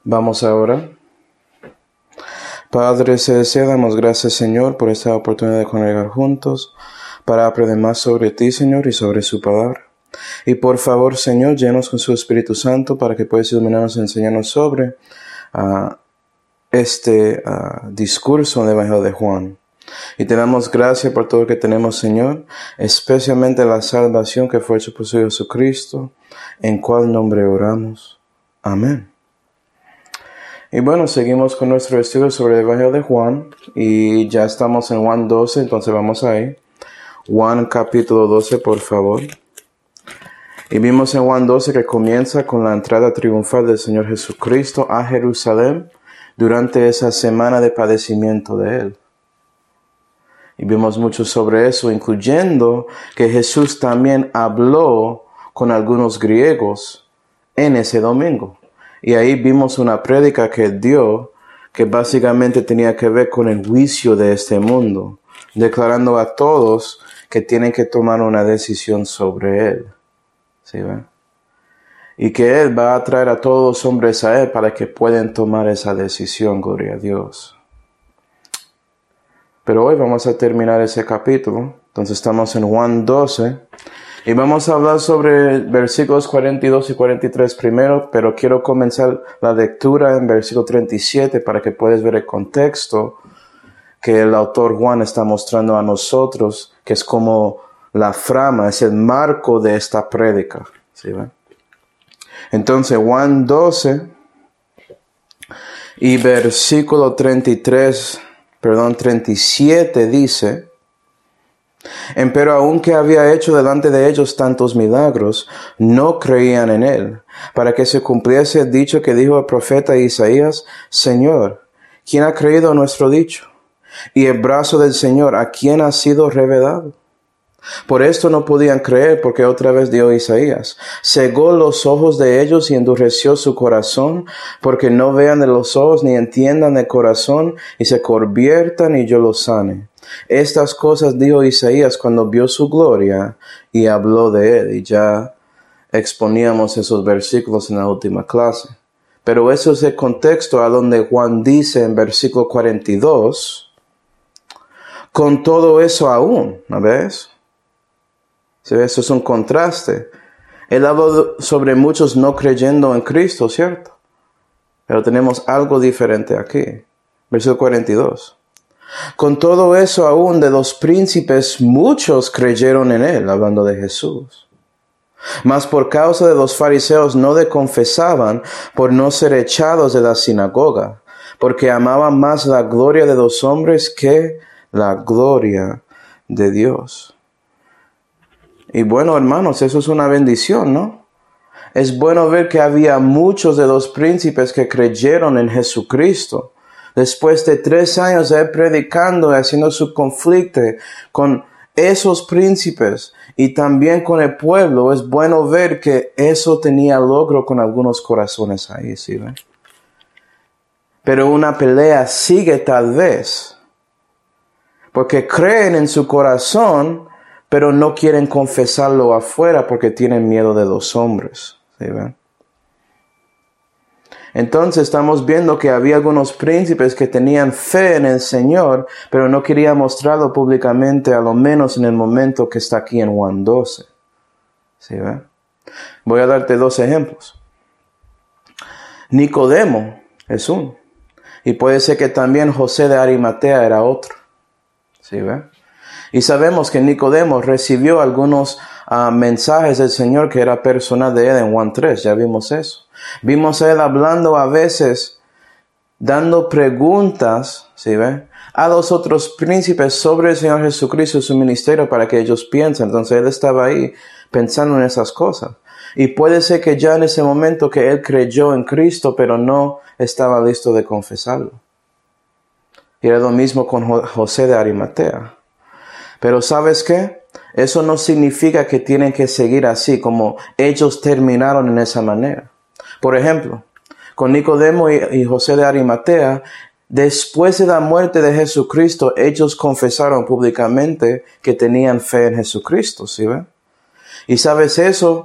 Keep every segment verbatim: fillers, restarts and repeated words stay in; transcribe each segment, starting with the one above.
Vamos ahora. Padre Celestial, damos gracias, Señor, por esta oportunidad de congregar juntos para aprender más sobre ti, Señor, y sobre su palabra. Y por favor, Señor, llenos con su Espíritu Santo para que puedas iluminarnos y enseñarnos sobre uh, este uh, discurso del Evangelio de Juan. Y te damos gracias por todo lo que tenemos, Señor, especialmente la salvación que fue hecha por su Hijo Jesucristo, en cual nombre oramos. Amén. Y bueno, seguimos con nuestro estudio sobre el Evangelio de Juan, y ya estamos en Juan doce, entonces vamos ahí. Juan capítulo doce, por favor. Y vimos en Juan doce que comienza con la entrada triunfal del Señor Jesucristo a Jerusalén durante esa semana de padecimiento de Él. Y vimos mucho sobre eso, incluyendo que Jesús también habló con algunos griegos en ese domingo. Y ahí vimos una prédica que dio, que básicamente tenía que ver con el juicio de este mundo, declarando a todos que tienen que tomar una decisión sobre Él. ¿Sí ven? Y que Él va a traer a todos los hombres a Él para que puedan tomar esa decisión, gloria a Dios. Pero hoy vamos a terminar ese capítulo. Entonces estamos en Juan doce. Y vamos a hablar sobre versículos cuarenta y dos y cuarenta y tres primero, pero quiero comenzar la lectura en versículo treinta y siete para que puedas ver el contexto que el autor Juan está mostrando a nosotros, que es como la frama, es el marco de esta prédica. ¿Sí ven? Entonces Juan doce y versículo treinta y tres, perdón, treinta y siete dice: Empero aunque había hecho delante de ellos tantos milagros, no creían en él, para que se cumpliese el dicho que dijo el profeta Isaías: Señor, ¿quién ha creído a nuestro dicho? Y el brazo del Señor, ¿a quién ha sido revelado? Por esto no podían creer, porque otra vez dijo Isaías: cegó los ojos de ellos y endureció su corazón, porque no vean de los ojos ni entiendan de corazón, y se conviertan y yo los sane. Estas cosas dijo Isaías cuando vio su gloria y habló de él. Y ya exponíamos esos versículos en la última clase. Pero eso es el contexto a donde Juan dice en versículo cuarenta y dos, con todo eso aún, ¿no ves? ¿Sí? Eso es un contraste. Él habló sobre muchos no creyendo en Cristo, ¿cierto? Pero tenemos algo diferente aquí. Versículo cuarenta y dos. Con todo eso aún de los príncipes muchos creyeron en él, hablando de Jesús. Mas por causa de los fariseos no le confesaban por no ser echados de la sinagoga, porque amaban más la gloria de los hombres que la gloria de Dios. Y bueno, hermanos, eso es una bendición, ¿no? Es bueno ver que había muchos de los príncipes que creyeron en Jesucristo. Después de tres años de él predicando y haciendo su conflicto con esos príncipes y también con el pueblo, es bueno ver que eso tenía logro con algunos corazones ahí, ¿sí ven? Pero una pelea sigue tal vez, porque creen en su corazón, pero no quieren confesarlo afuera porque tienen miedo de los hombres, ¿sí ven? Entonces estamos viendo que había algunos príncipes que tenían fe en el Señor, pero no querían mostrarlo públicamente, a lo menos en el momento que está aquí en Juan doce. ¿Sí ven? Voy a darte dos ejemplos. Nicodemo es uno. Y puede ser que también José de Arimatea era otro. ¿Sí ven? Y sabemos que Nicodemo recibió algunos uh, mensajes del Señor que era personal de él en Juan tres. Ya vimos eso. Vimos a él hablando a veces, dando preguntas, ¿sí ven?, a los otros príncipes sobre el Señor Jesucristo y su ministerio para que ellos piensen. Entonces él estaba ahí pensando en esas cosas. Y puede ser que ya en ese momento que él creyó en Cristo, pero no estaba listo de confesarlo. Y era lo mismo con José de Arimatea. Pero ¿sabes qué? Eso no significa que tienen que seguir así, como ellos terminaron en esa manera. Por ejemplo, con Nicodemo y, y José de Arimatea, después de la muerte de Jesucristo, ellos confesaron públicamente que tenían fe en Jesucristo, ¿sí ven? Y sabes eso,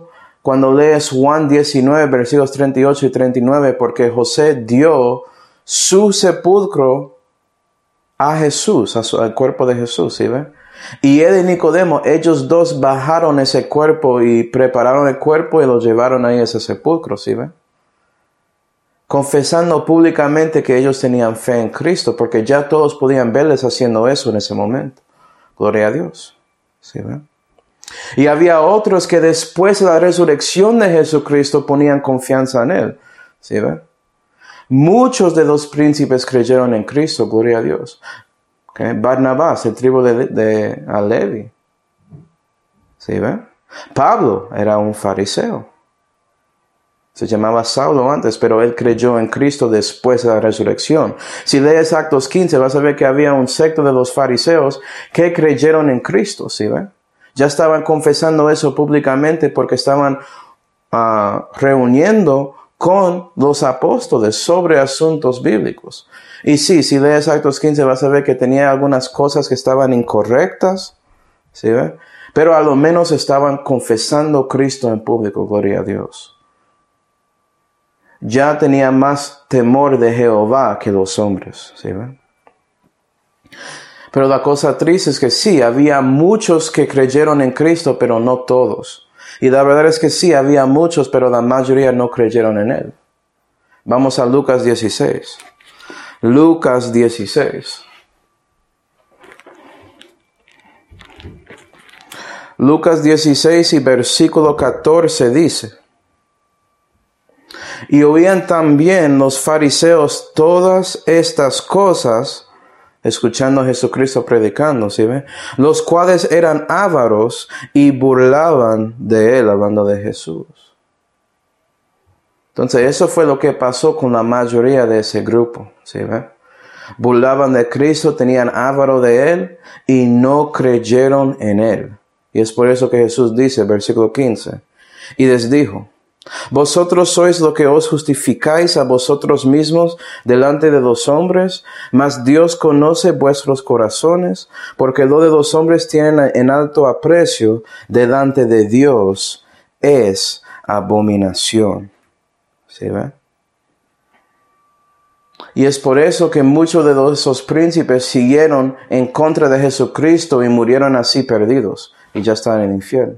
cuando lees Juan diecinueve, versículos treinta y ocho y treinta y nueve, porque José dio su sepulcro a Jesús, a su, al cuerpo de Jesús, ¿sí ve? Y él y Nicodemo, ellos dos bajaron ese cuerpo y prepararon el cuerpo y lo llevaron ahí a ese sepulcro, ¿sí ve? Confesando públicamente que ellos tenían fe en Cristo, porque ya todos podían verles haciendo eso en ese momento. Gloria a Dios, ¿sí ve? Y había otros que después de la resurrección de Jesucristo ponían confianza en Él, ¿sí ve? Muchos de los príncipes creyeron en Cristo, gloria a Dios. Okay. Barnabás, el tribu de, de a Levi. ¿Sí ve? Pablo era un fariseo. Se llamaba Saulo antes, pero él creyó en Cristo después de la resurrección. Si lees Actos quince, vas a ver que había un secto de los fariseos que creyeron en Cristo, ¿sí ve? Ya estaban confesando eso públicamente porque estaban uh, reuniendo con los apóstoles sobre asuntos bíblicos. Y sí, si lees Actos quince vas a ver que tenía algunas cosas que estaban incorrectas, ¿sí ve? Pero a lo menos estaban confesando Cristo en público, gloria a Dios. Ya tenía más temor de Jehová que los hombres, ¿sí ve? Pero la cosa triste es que sí, había muchos que creyeron en Cristo, pero no todos. Y la verdad es que sí, había muchos, pero la mayoría no creyeron en Él. Vamos a Lucas dieciséis. Lucas dieciséis. Lucas dieciséis y versículo catorce dice: y oían también los fariseos todas estas cosas, escuchando a Jesucristo predicando, ¿sí ve? Los cuales eran ávaros y burlaban de Él, hablando de Jesús. Entonces, eso fue lo que pasó con la mayoría de ese grupo, ¿sí ve? Burlaban de Cristo, tenían ávaro de Él y no creyeron en Él. Y es por eso que Jesús dice, versículo quince, y les dijo: vosotros sois lo que os justificáis a vosotros mismos delante de los hombres, mas Dios conoce vuestros corazones, porque lo de los hombres tienen en alto aprecio, delante de Dios es abominación. ¿Sí ve? Y es por eso que muchos de esos príncipes siguieron en contra de Jesucristo y murieron así perdidos, y ya están en el infierno.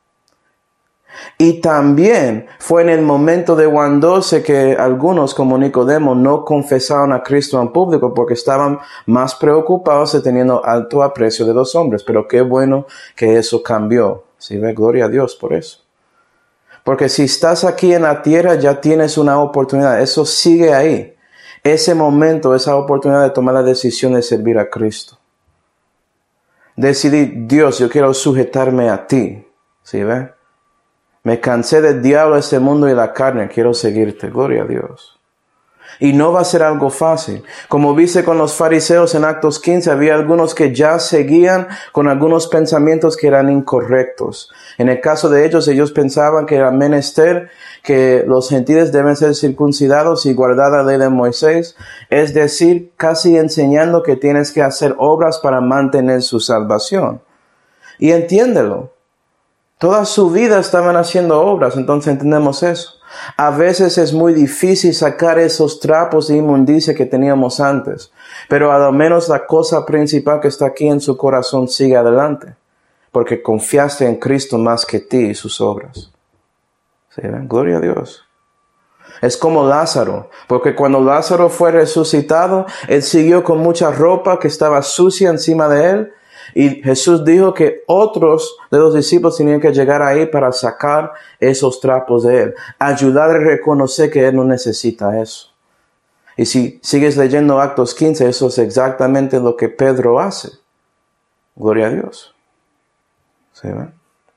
Y también fue en el momento de Juan doce que algunos, como Nicodemo, no confesaron a Cristo en público porque estaban más preocupados de teniendo alto aprecio de los hombres. Pero qué bueno que eso cambió. ¿Sí ve? Gloria a Dios por eso. Porque si estás aquí en la tierra ya tienes una oportunidad. Eso sigue ahí. Ese momento, esa oportunidad de tomar la decisión de servir a Cristo. Decidir, Dios, yo quiero sujetarme a ti. ¿Sí ve? Me cansé del diablo, este mundo y la carne. Quiero seguirte. Gloria a Dios. Y no va a ser algo fácil. Como viste con los fariseos en Actos quince, había algunos que ya seguían con algunos pensamientos que eran incorrectos. En el caso de ellos, ellos pensaban que era menester que los gentiles deben ser circuncidados y guardar la ley de Moisés. Es decir, casi enseñando que tienes que hacer obras para mantener su salvación. Y entiéndelo. Toda su vida estaban haciendo obras, entonces entendemos eso. A veces es muy difícil sacar esos trapos de inmundicia que teníamos antes, pero a lo menos la cosa principal que está aquí en su corazón sigue adelante, porque confiaste en Cristo más que ti y sus obras. ¿Sí, ven? Gloria a Dios. Es como Lázaro, porque cuando Lázaro fue resucitado, él siguió con mucha ropa que estaba sucia encima de él. Y Jesús dijo que otros de los discípulos tenían que llegar ahí para sacar esos trapos de él. Ayudarle a reconocer que él no necesita eso. Y si sigues leyendo Actos quince, eso es exactamente lo que Pedro hace. Gloria a Dios. ¿Sí ven?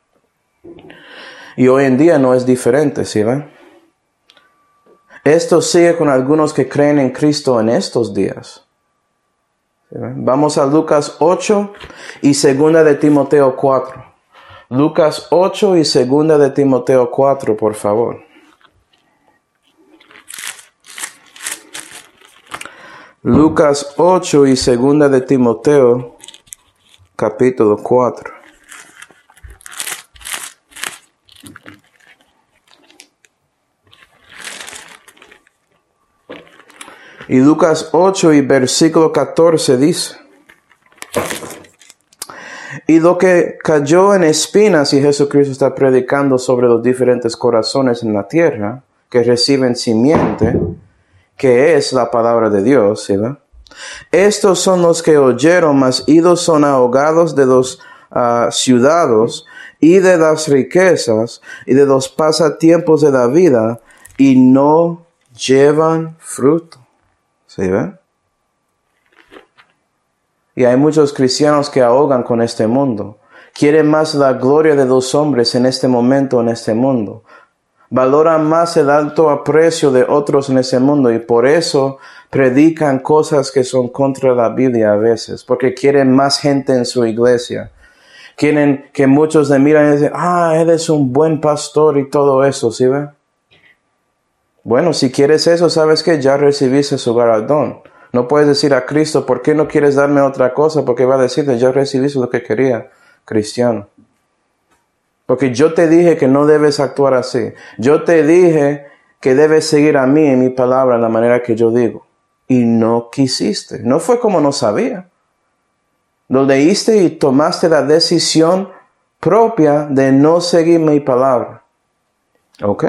Y hoy en día no es diferente, ¿sí ven? Esto sigue con algunos que creen en Cristo en estos días. Vamos a Lucas ocho y segunda de Timoteo cuatro. Lucas ocho y segunda de Timoteo cuatro, por favor. Lucas ocho y segunda de Timoteo, capítulo cuatro. Y Lucas ocho y versículo catorce dice: y lo que cayó en espinas, y Jesucristo está predicando sobre los diferentes corazones en la tierra, que reciben simiente, que es la palabra de Dios, ¿sí va? Estos son los que oyeron, mas idos son ahogados de los uh, ciudadanos y de las riquezas y de los pasatiempos de la vida, y no llevan fruto. ¿Sí ve? Y hay muchos cristianos que ahogan con este mundo. Quieren más la gloria de los hombres en este momento, en este mundo. Valoran más el alto aprecio de otros en ese mundo, y por eso predican cosas que son contra la Biblia a veces, porque quieren más gente en su iglesia. Quieren que muchos le miran y dicen: ah, él es un buen pastor y todo eso, ¿sí ve? Bueno, si quieres eso, sabes que ya recibiste su galardón. No puedes decir a Cristo: ¿por qué no quieres darme otra cosa? Porque va a decirte: ya recibiste lo que quería, cristiano. Porque yo te dije que no debes actuar así. Yo te dije que debes seguir a mí en mi palabra, en la manera que yo digo. Y no quisiste. No fue como no sabía. Lo leíste y tomaste la decisión propia de no seguir mi palabra. ¿Ok?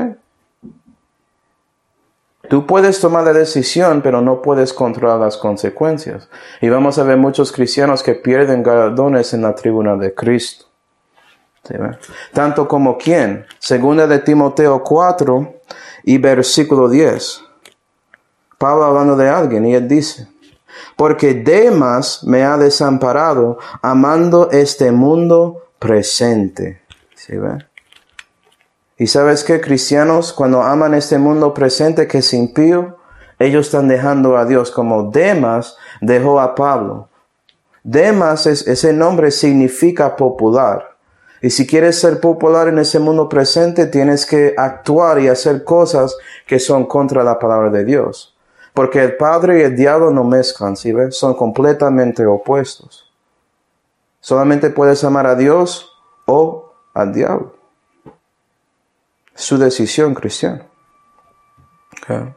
Tú puedes tomar la decisión, pero no puedes controlar las consecuencias. Y vamos a ver muchos cristianos que pierden galardones en la tribuna de Cristo. ¿Sí, ve? Tanto como quién. Segunda de Timoteo cuatro y versículo diez. Pablo hablando de alguien, y él dice: porque Demas me ha desamparado, amando este mundo presente. ¿Sí, ve? Y sabes qué, cristianos, cuando aman este mundo presente que es impío, ellos están dejando a Dios, como Demas dejó a Pablo. Demas, es, ese nombre significa popular. Y si quieres ser popular en ese mundo presente, tienes que actuar y hacer cosas que son contra la palabra de Dios. Porque el Padre y el diablo no mezclan, ¿sí ves? Son completamente opuestos. Solamente puedes amar a Dios o al diablo. Su decisión, cristiano. Okay.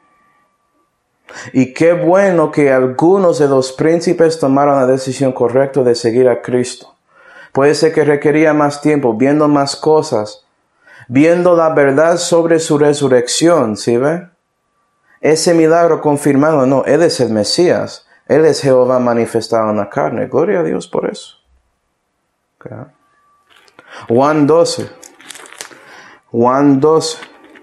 Y qué bueno que algunos de los príncipes tomaron la decisión correcta de seguir a Cristo. Puede ser que requería más tiempo, viendo más cosas, viendo la verdad sobre su resurrección, ¿sí ve? Ese milagro confirmado, no, Él es el Mesías, Él es Jehová manifestado en la carne. Gloria a Dios por eso. Okay. Juan doce. Juan doce.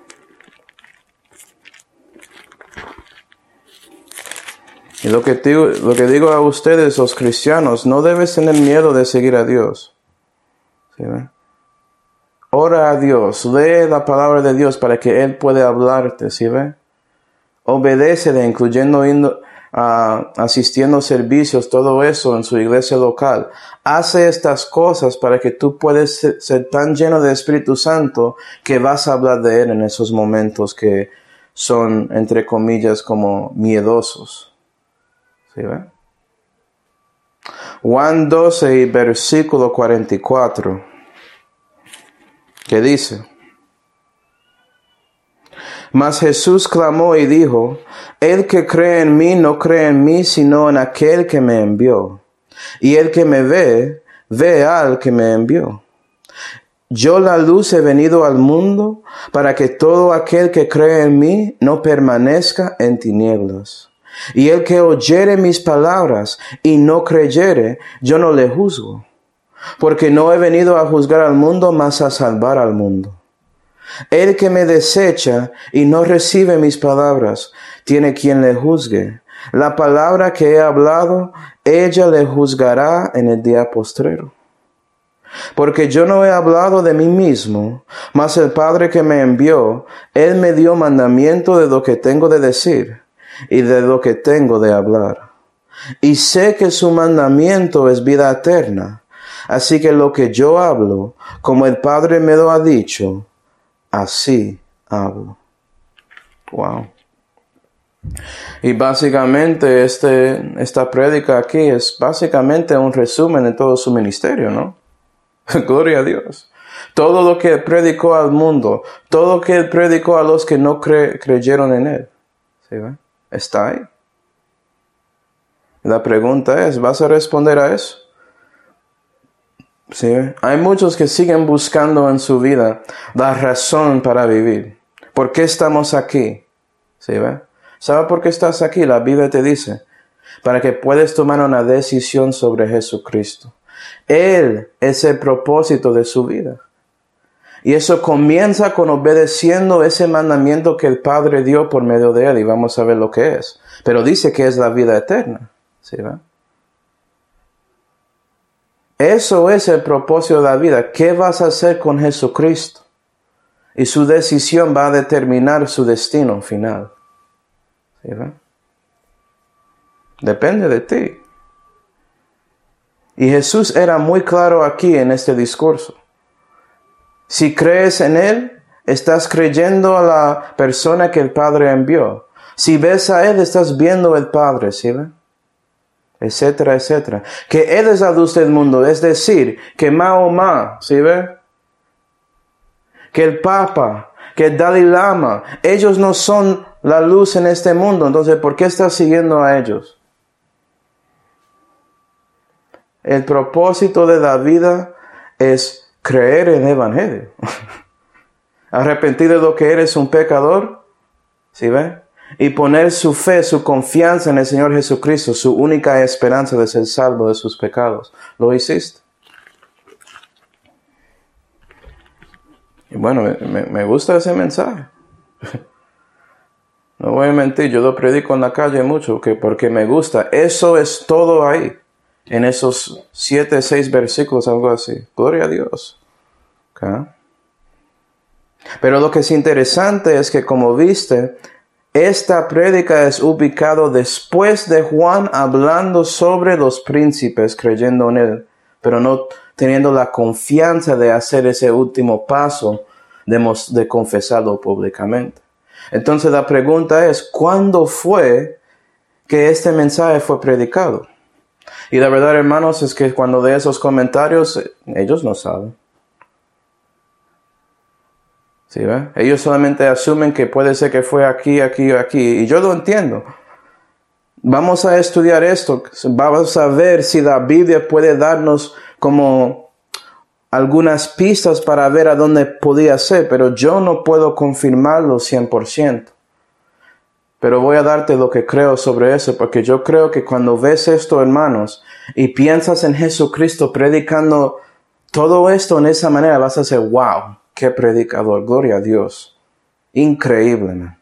Y lo que, digo, lo que digo a ustedes, los cristianos, no debes tener miedo de seguir a Dios. ¿Sí, ve? Ora a Dios, lee la palabra de Dios para que Él pueda hablarte, ¿sí ve? Obedécele, incluyendo indo, uh, asistiendo a servicios, todo eso en su iglesia local. Hace estas cosas para que tú puedas ser, ser tan lleno de Espíritu Santo que vas a hablar de Él en esos momentos que son, entre comillas, como miedosos. ¿Sí ve? Juan doce y versículo cuarenta y cuatro. ¿Qué dice? Mas Jesús clamó y dijo: el que cree en mí no cree en mí, sino en aquel que me envió. Y el que me ve, ve al que me envió. Yo la luz he venido al mundo, para que todo aquel que cree en mí no permanezca en tinieblas. Y el que oyere mis palabras y no creyere, yo no le juzgo. Porque no he venido a juzgar al mundo, mas a salvar al mundo. El que me desecha y no recibe mis palabras, tiene quien le juzgue. La palabra que he hablado, ella le juzgará en el día postrero. Porque yo no he hablado de mí mismo, mas el Padre que me envió, Él me dio mandamiento de lo que tengo de decir y de lo que tengo de hablar. Y sé que su mandamiento es vida eterna. Así que lo que yo hablo, como el Padre me lo ha dicho, así hablo. Wow. Y básicamente este, esta prédica aquí es básicamente un resumen de todo su ministerio, ¿no? Gloria a Dios. Todo lo que él predicó al mundo, todo lo que él predicó a los que no cre- creyeron en él. ¿Sí ve? Está ahí. La pregunta es, ¿vas a responder a eso? ¿Sí? Hay muchos que siguen buscando en su vida la razón para vivir. ¿Por qué estamos aquí? ¿Sí? ¿Sabe por qué estás aquí? La Biblia te dice, para que puedas tomar una decisión sobre Jesucristo. Él es el propósito de su vida. Y eso comienza con obedeciendo ese mandamiento que el Padre dio por medio de Él. Y vamos a ver lo que es. Pero dice que es la vida eterna. ¿Sí? ¿Va? Eso es el propósito de la vida. ¿Qué vas a hacer con Jesucristo? Y su decisión va a determinar su destino final. ¿Sí? ¿Va? Depende de ti. Y Jesús era muy claro aquí en este discurso. Si crees en Él, estás creyendo a la persona que el Padre envió. Si ves a Él, estás viendo al Padre, ¿sí ve? Etcétera, etcétera. Que Él es la luz del mundo, es decir, que Mahoma, ¿sí ve? Que el Papa, que el Dalai Lama, ellos no son la luz en este mundo. Entonces, ¿por qué estás siguiendo a ellos? El propósito de la vida es creer en el Evangelio. Arrepentir de lo que eres un pecador, ¿sí ve? Y poner su fe, su confianza en el Señor Jesucristo, su única esperanza de ser salvo de sus pecados. ¿Lo hiciste? Y bueno, me, me gusta ese mensaje. No voy a mentir, yo lo predico en la calle mucho, que porque me gusta. Eso es todo ahí. En esos siete, seis versículos, algo así. Gloria a Dios. ¿Okay? Pero lo que es interesante es que, como viste, esta prédica es ubicado después de Juan hablando sobre los príncipes, creyendo en Él, pero no teniendo la confianza de hacer ese último paso de, mos- de confesarlo públicamente. Entonces la pregunta es, ¿cuándo fue que este mensaje fue predicado? Y la verdad, hermanos, es que cuando de esos comentarios, ellos no saben. ¿Sí, ve? Ellos solamente asumen que puede ser que fue aquí, aquí o aquí. Y yo lo entiendo. Vamos a estudiar esto. Vamos a ver si la Biblia puede darnos como algunas pistas para ver a dónde podía ser. Pero yo no puedo confirmarlo cien por ciento. Pero voy a darte lo que creo sobre eso, porque yo creo que cuando ves esto, hermanos, y piensas en Jesucristo predicando todo esto en esa manera, vas a decir, wow, qué predicador, gloria a Dios. Increíble, man.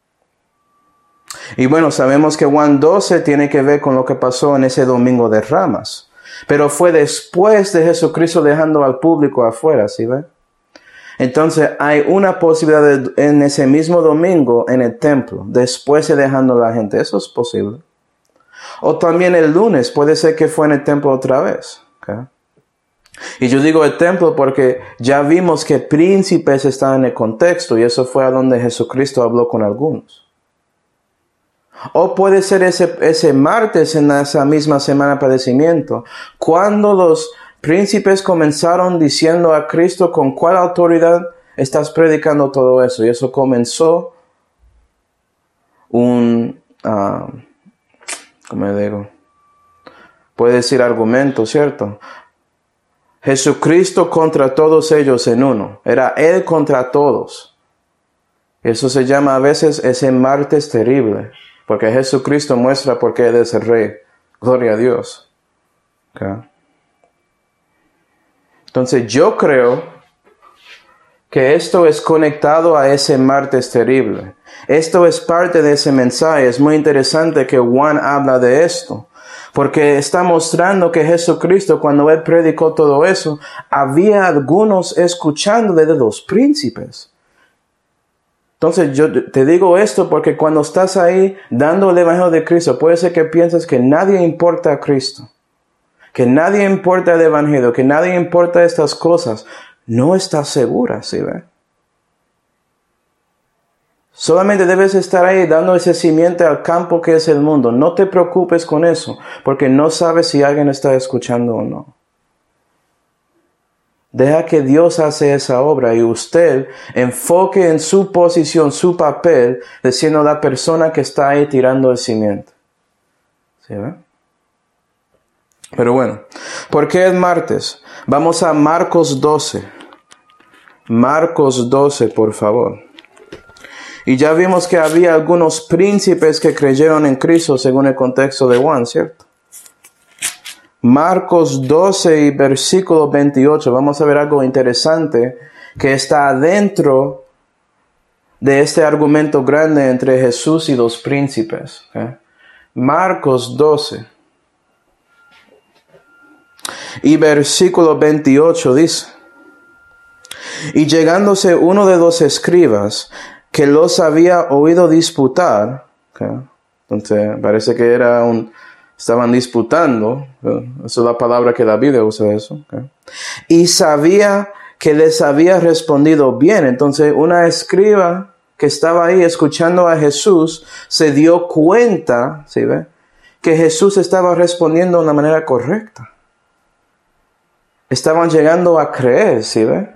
Y bueno, sabemos que Juan doce tiene que ver con lo que pasó en ese domingo de Ramas. Pero fue después de Jesucristo dejando al público afuera, ¿sí ve? Entonces hay una posibilidad de, en ese mismo domingo en el templo, después de dejando a la gente. Eso es posible. O también el lunes, puede ser que fue en el templo otra vez. ¿Okay? Y yo digo el templo porque ya vimos que príncipes están en el contexto y eso fue a donde Jesucristo habló con algunos. O puede ser ese, ese martes en esa misma semana de padecimiento, cuando los príncipes comenzaron diciendo a Cristo con cuál autoridad estás predicando todo eso. Y eso comenzó un, uh, ¿cómo digo? Puede decir argumento, ¿cierto? Jesucristo contra todos ellos en uno. Era Él contra todos. Eso se llama a veces ese martes terrible. Porque Jesucristo muestra por qué Él es el Rey. Gloria a Dios. Okay. Entonces yo creo que esto es conectado a ese martes terrible. Esto es parte de ese mensaje. Es muy interesante que Juan habla de esto. Porque está mostrando que Jesucristo, cuando Él predicó todo eso, había algunos escuchándole de los príncipes. Entonces yo te digo esto porque cuando estás ahí dando el evangelio de Cristo, puede ser que pienses que nadie importa a Cristo. Que nadie importa el evangelio, que nadie importa estas cosas. No estás segura, ¿sí ve? Solamente debes estar ahí dando ese simiente al campo que es el mundo. No te preocupes con eso, porque no sabes si alguien está escuchando o no. Deja que Dios hace esa obra y usted enfoque en su posición, su papel, de siendo la persona que está ahí tirando el simiente. ¿Sí ve? Pero bueno, ¿por qué es martes? Vamos a Marcos doce. Marcos doce, por favor. Y ya vimos que había algunos príncipes que creyeron en Cristo según el contexto de Juan, ¿cierto? Marcos doce y versículo veintiocho. Vamos a ver algo interesante que está adentro de este argumento grande entre Jesús y los príncipes. ¿Okay? Marcos doce y versículo veintiocho dice: y llegándose uno de los escribas que los había oído disputar, ¿okay? Entonces parece que era un, estaban disputando, ¿okay? Esa es la palabra que la Biblia usa eso, ¿okay? Y sabía que les había respondido bien. Entonces una escriba que estaba ahí escuchando a Jesús se dio cuenta, ¿sí ve?, que Jesús estaba respondiendo de una manera correcta. Estaban llegando a creer, ¿sí ve?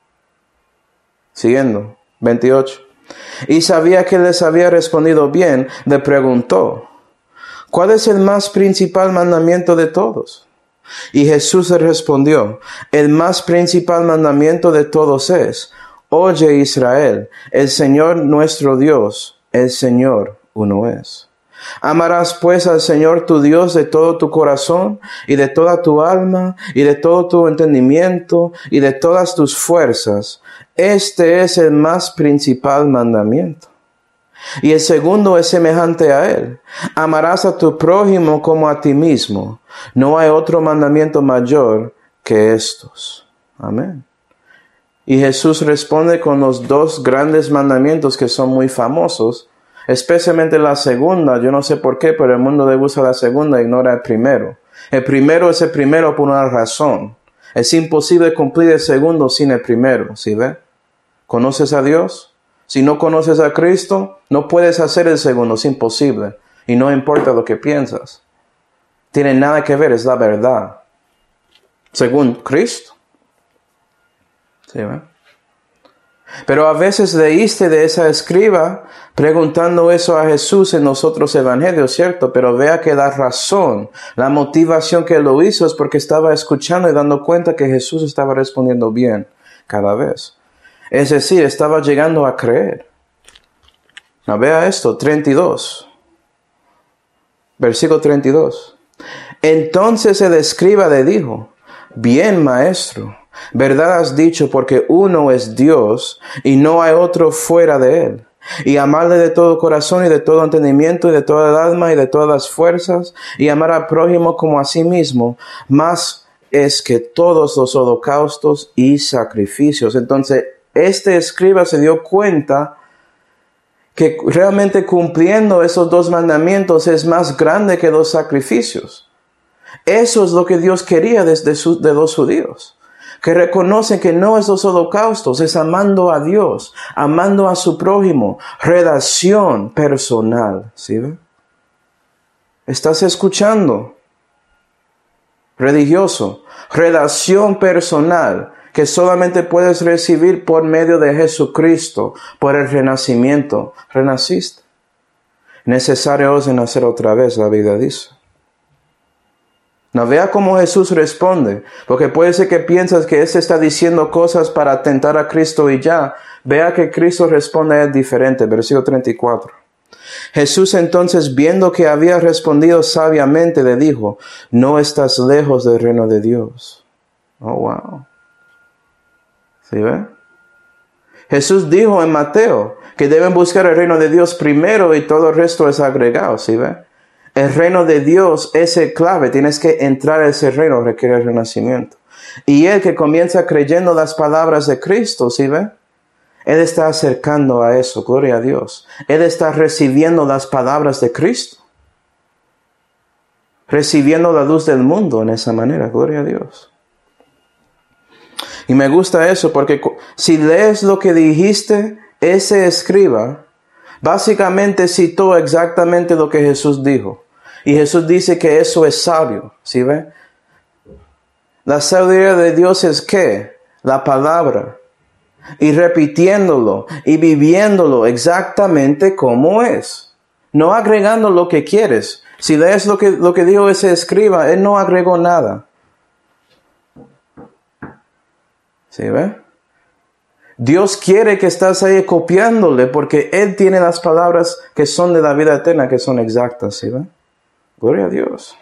Siguiendo, veintiocho. Y sabía que les había respondido bien, le preguntó: ¿cuál es el más principal mandamiento de todos? Y Jesús le respondió: el más principal mandamiento de todos es: oye Israel, el Señor nuestro Dios, el Señor uno es. Amarás pues al Señor tu Dios de todo tu corazón, y de toda tu alma, y de todo tu entendimiento, y de todas tus fuerzas. Este es el más principal mandamiento. Y el segundo es semejante a él: amarás a tu prójimo como a ti mismo. No hay otro mandamiento mayor que estos. Amén. Y Jesús responde con los dos grandes mandamientos que son muy famosos, especialmente la segunda. Yo no sé por qué, pero el mundo le gusta la segunda e ignora el primero. El primero es el primero por una razón. Es imposible cumplir el segundo sin el primero, ¿sí ve? ¿Conoces a Dios? Si no conoces a Cristo, no puedes hacer el segundo, es imposible. Y no importa lo que piensas. Tiene nada que ver, es la verdad. Según Cristo. ¿Sí ve? Pero a veces leíste de esa escriba preguntando eso a Jesús en los otros evangelios, ¿cierto? Pero vea que la razón, la motivación que lo hizo es porque estaba escuchando y dando cuenta que Jesús estaba respondiendo bien cada vez. Es decir, estaba llegando a creer. Now, vea esto, treinta y dos. Versículo treinta y dos. Entonces el escriba le dijo: bien, maestro, verdad has dicho, porque uno es Dios y no hay otro fuera de él. Y amarle de todo corazón y de todo entendimiento y de toda el alma y de todas las fuerzas, y amar al prójimo como a sí mismo, más es que todos los holocaustos y sacrificios. Entonces, este escriba se dio cuenta que realmente cumpliendo esos dos mandamientos es más grande que los sacrificios. Eso es lo que Dios quería desde su, de los judíos. Que reconocen que no es los holocaustos, es amando a Dios, amando a su prójimo, relación personal. ¿Sí ve? ¿Estás escuchando? Religioso, relación personal que solamente puedes recibir por medio de Jesucristo, por el renacimiento. Renaciste. Necesario es nacer otra vez, la Biblia dice. No, vea cómo Jesús responde, porque puede ser que piensas que Él está diciendo cosas para atentar a Cristo y ya. Vea que Cristo responde a Él diferente, versículo treinta y cuatro. Jesús entonces, viendo que había respondido sabiamente, le dijo: no estás lejos del reino de Dios. Oh, wow. ¿Sí ve? Jesús dijo en Mateo que deben buscar el reino de Dios primero y todo el resto es agregado, ¿sí ve? El reino de Dios es el clave. Tienes que entrar a ese reino, requiere el renacimiento. Y él que comienza creyendo las palabras de Cristo, ¿sí ve? Él está acercando a eso, gloria a Dios. Él está recibiendo las palabras de Cristo. Recibiendo la luz del mundo en esa manera, gloria a Dios. Y me gusta eso porque si lees lo que dijiste, ese escriba básicamente citó exactamente lo que Jesús dijo. Y Jesús dice que eso es sabio, ¿sí ve? La sabiduría de Dios es ¿qué? La palabra. Y repitiéndolo y viviéndolo exactamente como es. No agregando lo que quieres. Si lees lo que, lo que dijo ese escriba, él no agregó nada. ¿Sí ve? Dios quiere que estás ahí copiándole porque Él tiene las palabras que son de la vida eterna, que son exactas. ¿Sí ve? Gloria a Dios.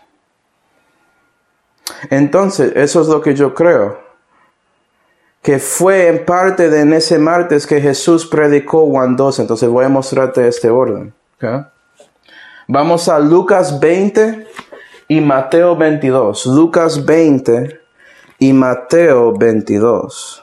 Entonces, eso es lo que yo creo. Que fue en parte de en ese martes que Jesús predicó Juan doce. Entonces voy a mostrarte este orden. ¿Okay? Vamos a Lucas veinte y Mateo veintidós. Lucas veinte y Mateo veintidós.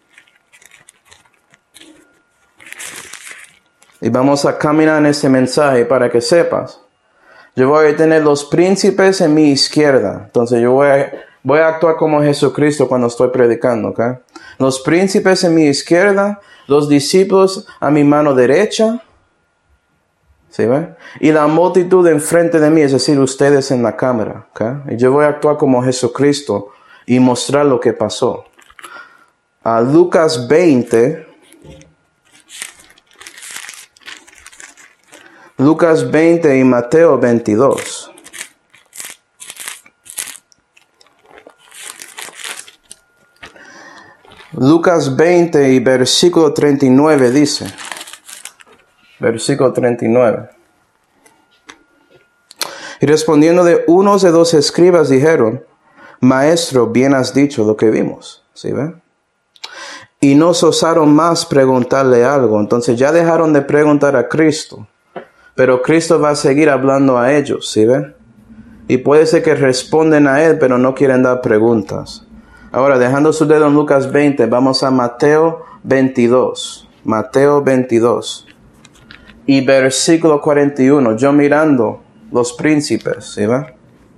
Y vamos a caminar en este mensaje para que sepas. Yo voy a tener los príncipes en mi izquierda. Entonces yo voy a, voy a actuar como Jesucristo cuando estoy predicando. ¿Okay? Los príncipes en mi izquierda, los discípulos a mi mano derecha. ¿Sí ve? Y la multitud enfrente de mí, es decir, ustedes en la cámara. ¿Okay? Y yo voy a actuar como Jesucristo y mostrar lo que pasó. A Lucas veinte. Lucas veinte y Mateo veintidós. Lucas veinte y versículo treinta y nueve dice. Versículo treinta y nueve. Y respondiendo de unos de dos escribas dijeron, Maestro, bien has dicho lo que vimos. ¿Sí ven? Y no se osaron más preguntarle algo. Entonces ya dejaron de preguntar a Cristo. Pero Cristo va a seguir hablando a ellos, ¿sí ven? Y puede ser que responden a Él, pero no quieren dar preguntas. Ahora, dejando su dedo en Lucas veinte, vamos a Mateo veintidós. Mateo veintidós. Y versículo cuarenta y uno. Yo mirando los príncipes, ¿sí ven?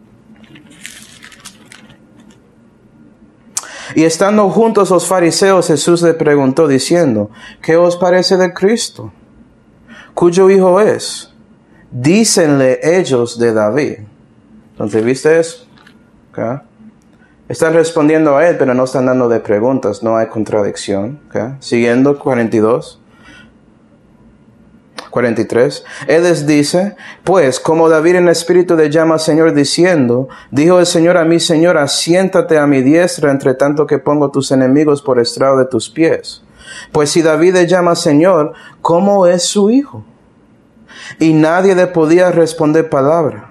Y estando juntos los fariseos, Jesús le preguntó diciendo, ¿qué os parece de Cristo? ¿Cuyo hijo es? Dícenle ellos de David. Entonces, ¿viste eso? ¿Okay? Están respondiendo a él, pero no están dando de preguntas. No hay contradicción. ¿Okay? Siguiendo, cuarenta y dos. cuarenta y tres. Él les dice, pues, como David en espíritu le llama Señor diciendo, dijo el Señor a mi Señor, siéntate a mi diestra, entre tanto que pongo tus enemigos por estrado de tus pies. Pues si David le llama Señor, ¿cómo es su hijo? Y nadie le podía responder palabra.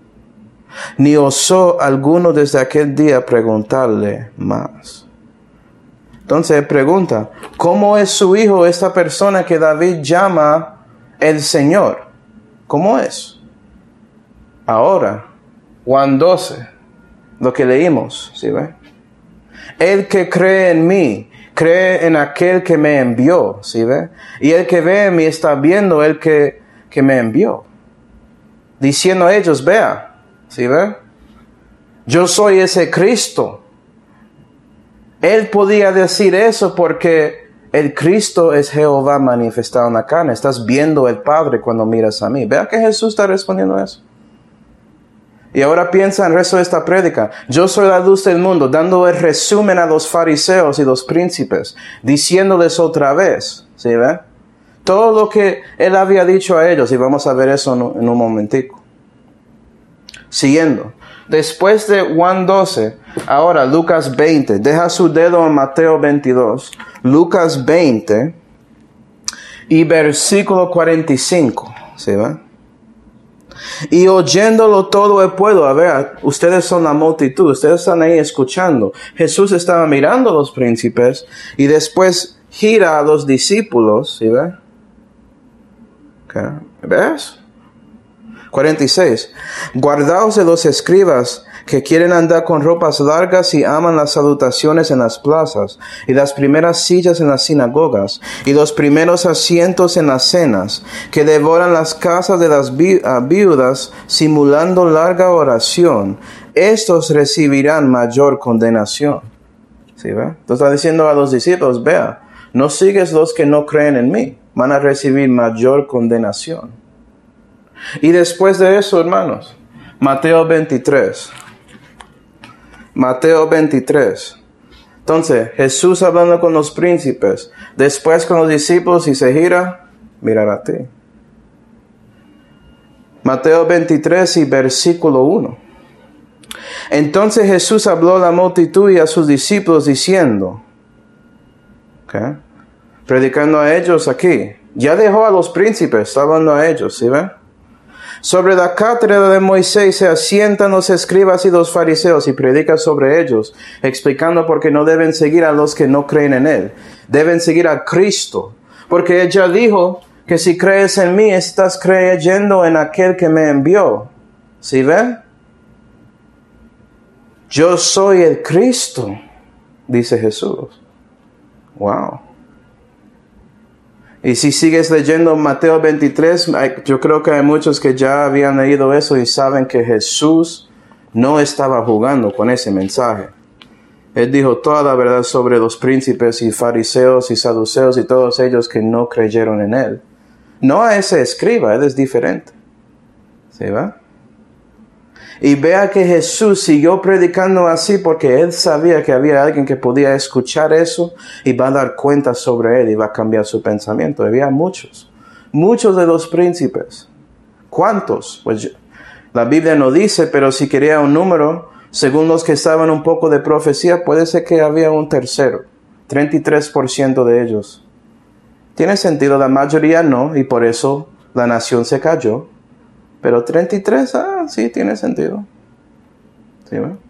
Ni osó alguno desde aquel día preguntarle más. Entonces pregunta, ¿cómo es su hijo esta persona que David llama el Señor? ¿Cómo es? Ahora, Juan doce, lo que leímos, ¿sí ve? El que cree en mí, cree en aquel que me envió, ¿sí ve? Y el que ve en mí está viendo el que, que me envió. Diciendo a ellos, vea, ¿sí ve? Yo soy ese Cristo. Él podía decir eso porque el Cristo es Jehová manifestado en la carne. Estás viendo el Padre cuando miras a mí. Vea que Jesús está respondiendo a eso. Y ahora piensa en el resto de esta prédica. Yo soy la luz del mundo, dando el resumen a los fariseos y los príncipes, diciéndoles otra vez, ¿sí ve? Todo lo que él había dicho a ellos, y vamos a ver eso en un, en un momentico. Siguiendo. Después de Juan doce, ahora Lucas veinte. Deja su dedo en Mateo veintidós. Lucas veinte y versículo cuarenta y cinco, ¿sí ve? Y oyéndolo todo el pueblo, a ver, ustedes son la multitud, ustedes están ahí escuchando. Jesús estaba mirando a los príncipes y después gira a los discípulos, ¿sí ve? Okay. ¿Ves? cuarenta y seis. Guardaos de los escribas que quieren andar con ropas largas y aman las salutaciones en las plazas, y las primeras sillas en las sinagogas, y los primeros asientos en las cenas, que devoran las casas de las vi- uh, viudas, simulando larga oración. Estos recibirán mayor condenación. ¿Sí ve? Entonces está diciendo a los discípulos, vea, no sigues los que no creen en mí, van a recibir mayor condenación. Y después de eso, hermanos, Mateo veintitrés. Mateo veintitrés. Entonces, Jesús hablando con los príncipes, después con los discípulos y se gira, mirar a ti. Mateo veintitrés y versículo uno. Entonces Jesús habló a la multitud y a sus discípulos diciendo, okay, predicando a ellos aquí. Ya dejó a los príncipes, está hablando a ellos, ¿sí ven? Sobre la cátedra de Moisés se asientan los escribas y los fariseos y predica sobre ellos, explicando por qué no deben seguir a los que no creen en Él. Deben seguir a Cristo, porque Él ya dijo que si crees en mí, estás creyendo en aquel que me envió. ¿Sí ven? Yo soy el Cristo, dice Jesús. Wow. Y si sigues leyendo Mateo veintitrés, yo creo que hay muchos que ya habían leído eso y saben que Jesús no estaba jugando con ese mensaje. Él dijo toda la verdad sobre los príncipes y fariseos y saduceos y todos ellos que no creyeron en Él. No a ese escriba, Él es diferente. ¿Sí va? Y vea que Jesús siguió predicando así porque Él sabía que había alguien que podía escuchar eso y va a dar cuenta sobre Él y va a cambiar su pensamiento. Había muchos, muchos de los príncipes. ¿Cuántos? Pues la Biblia no dice, pero si quería un número, según los que estaban un poco de profecía, puede ser que había un tercero, treinta y tres por ciento de ellos. Tiene sentido, la mayoría no, y por eso la nación se cayó. Pero treinta y tres, ah, sí, tiene sentido. ¿Sí, ¿no?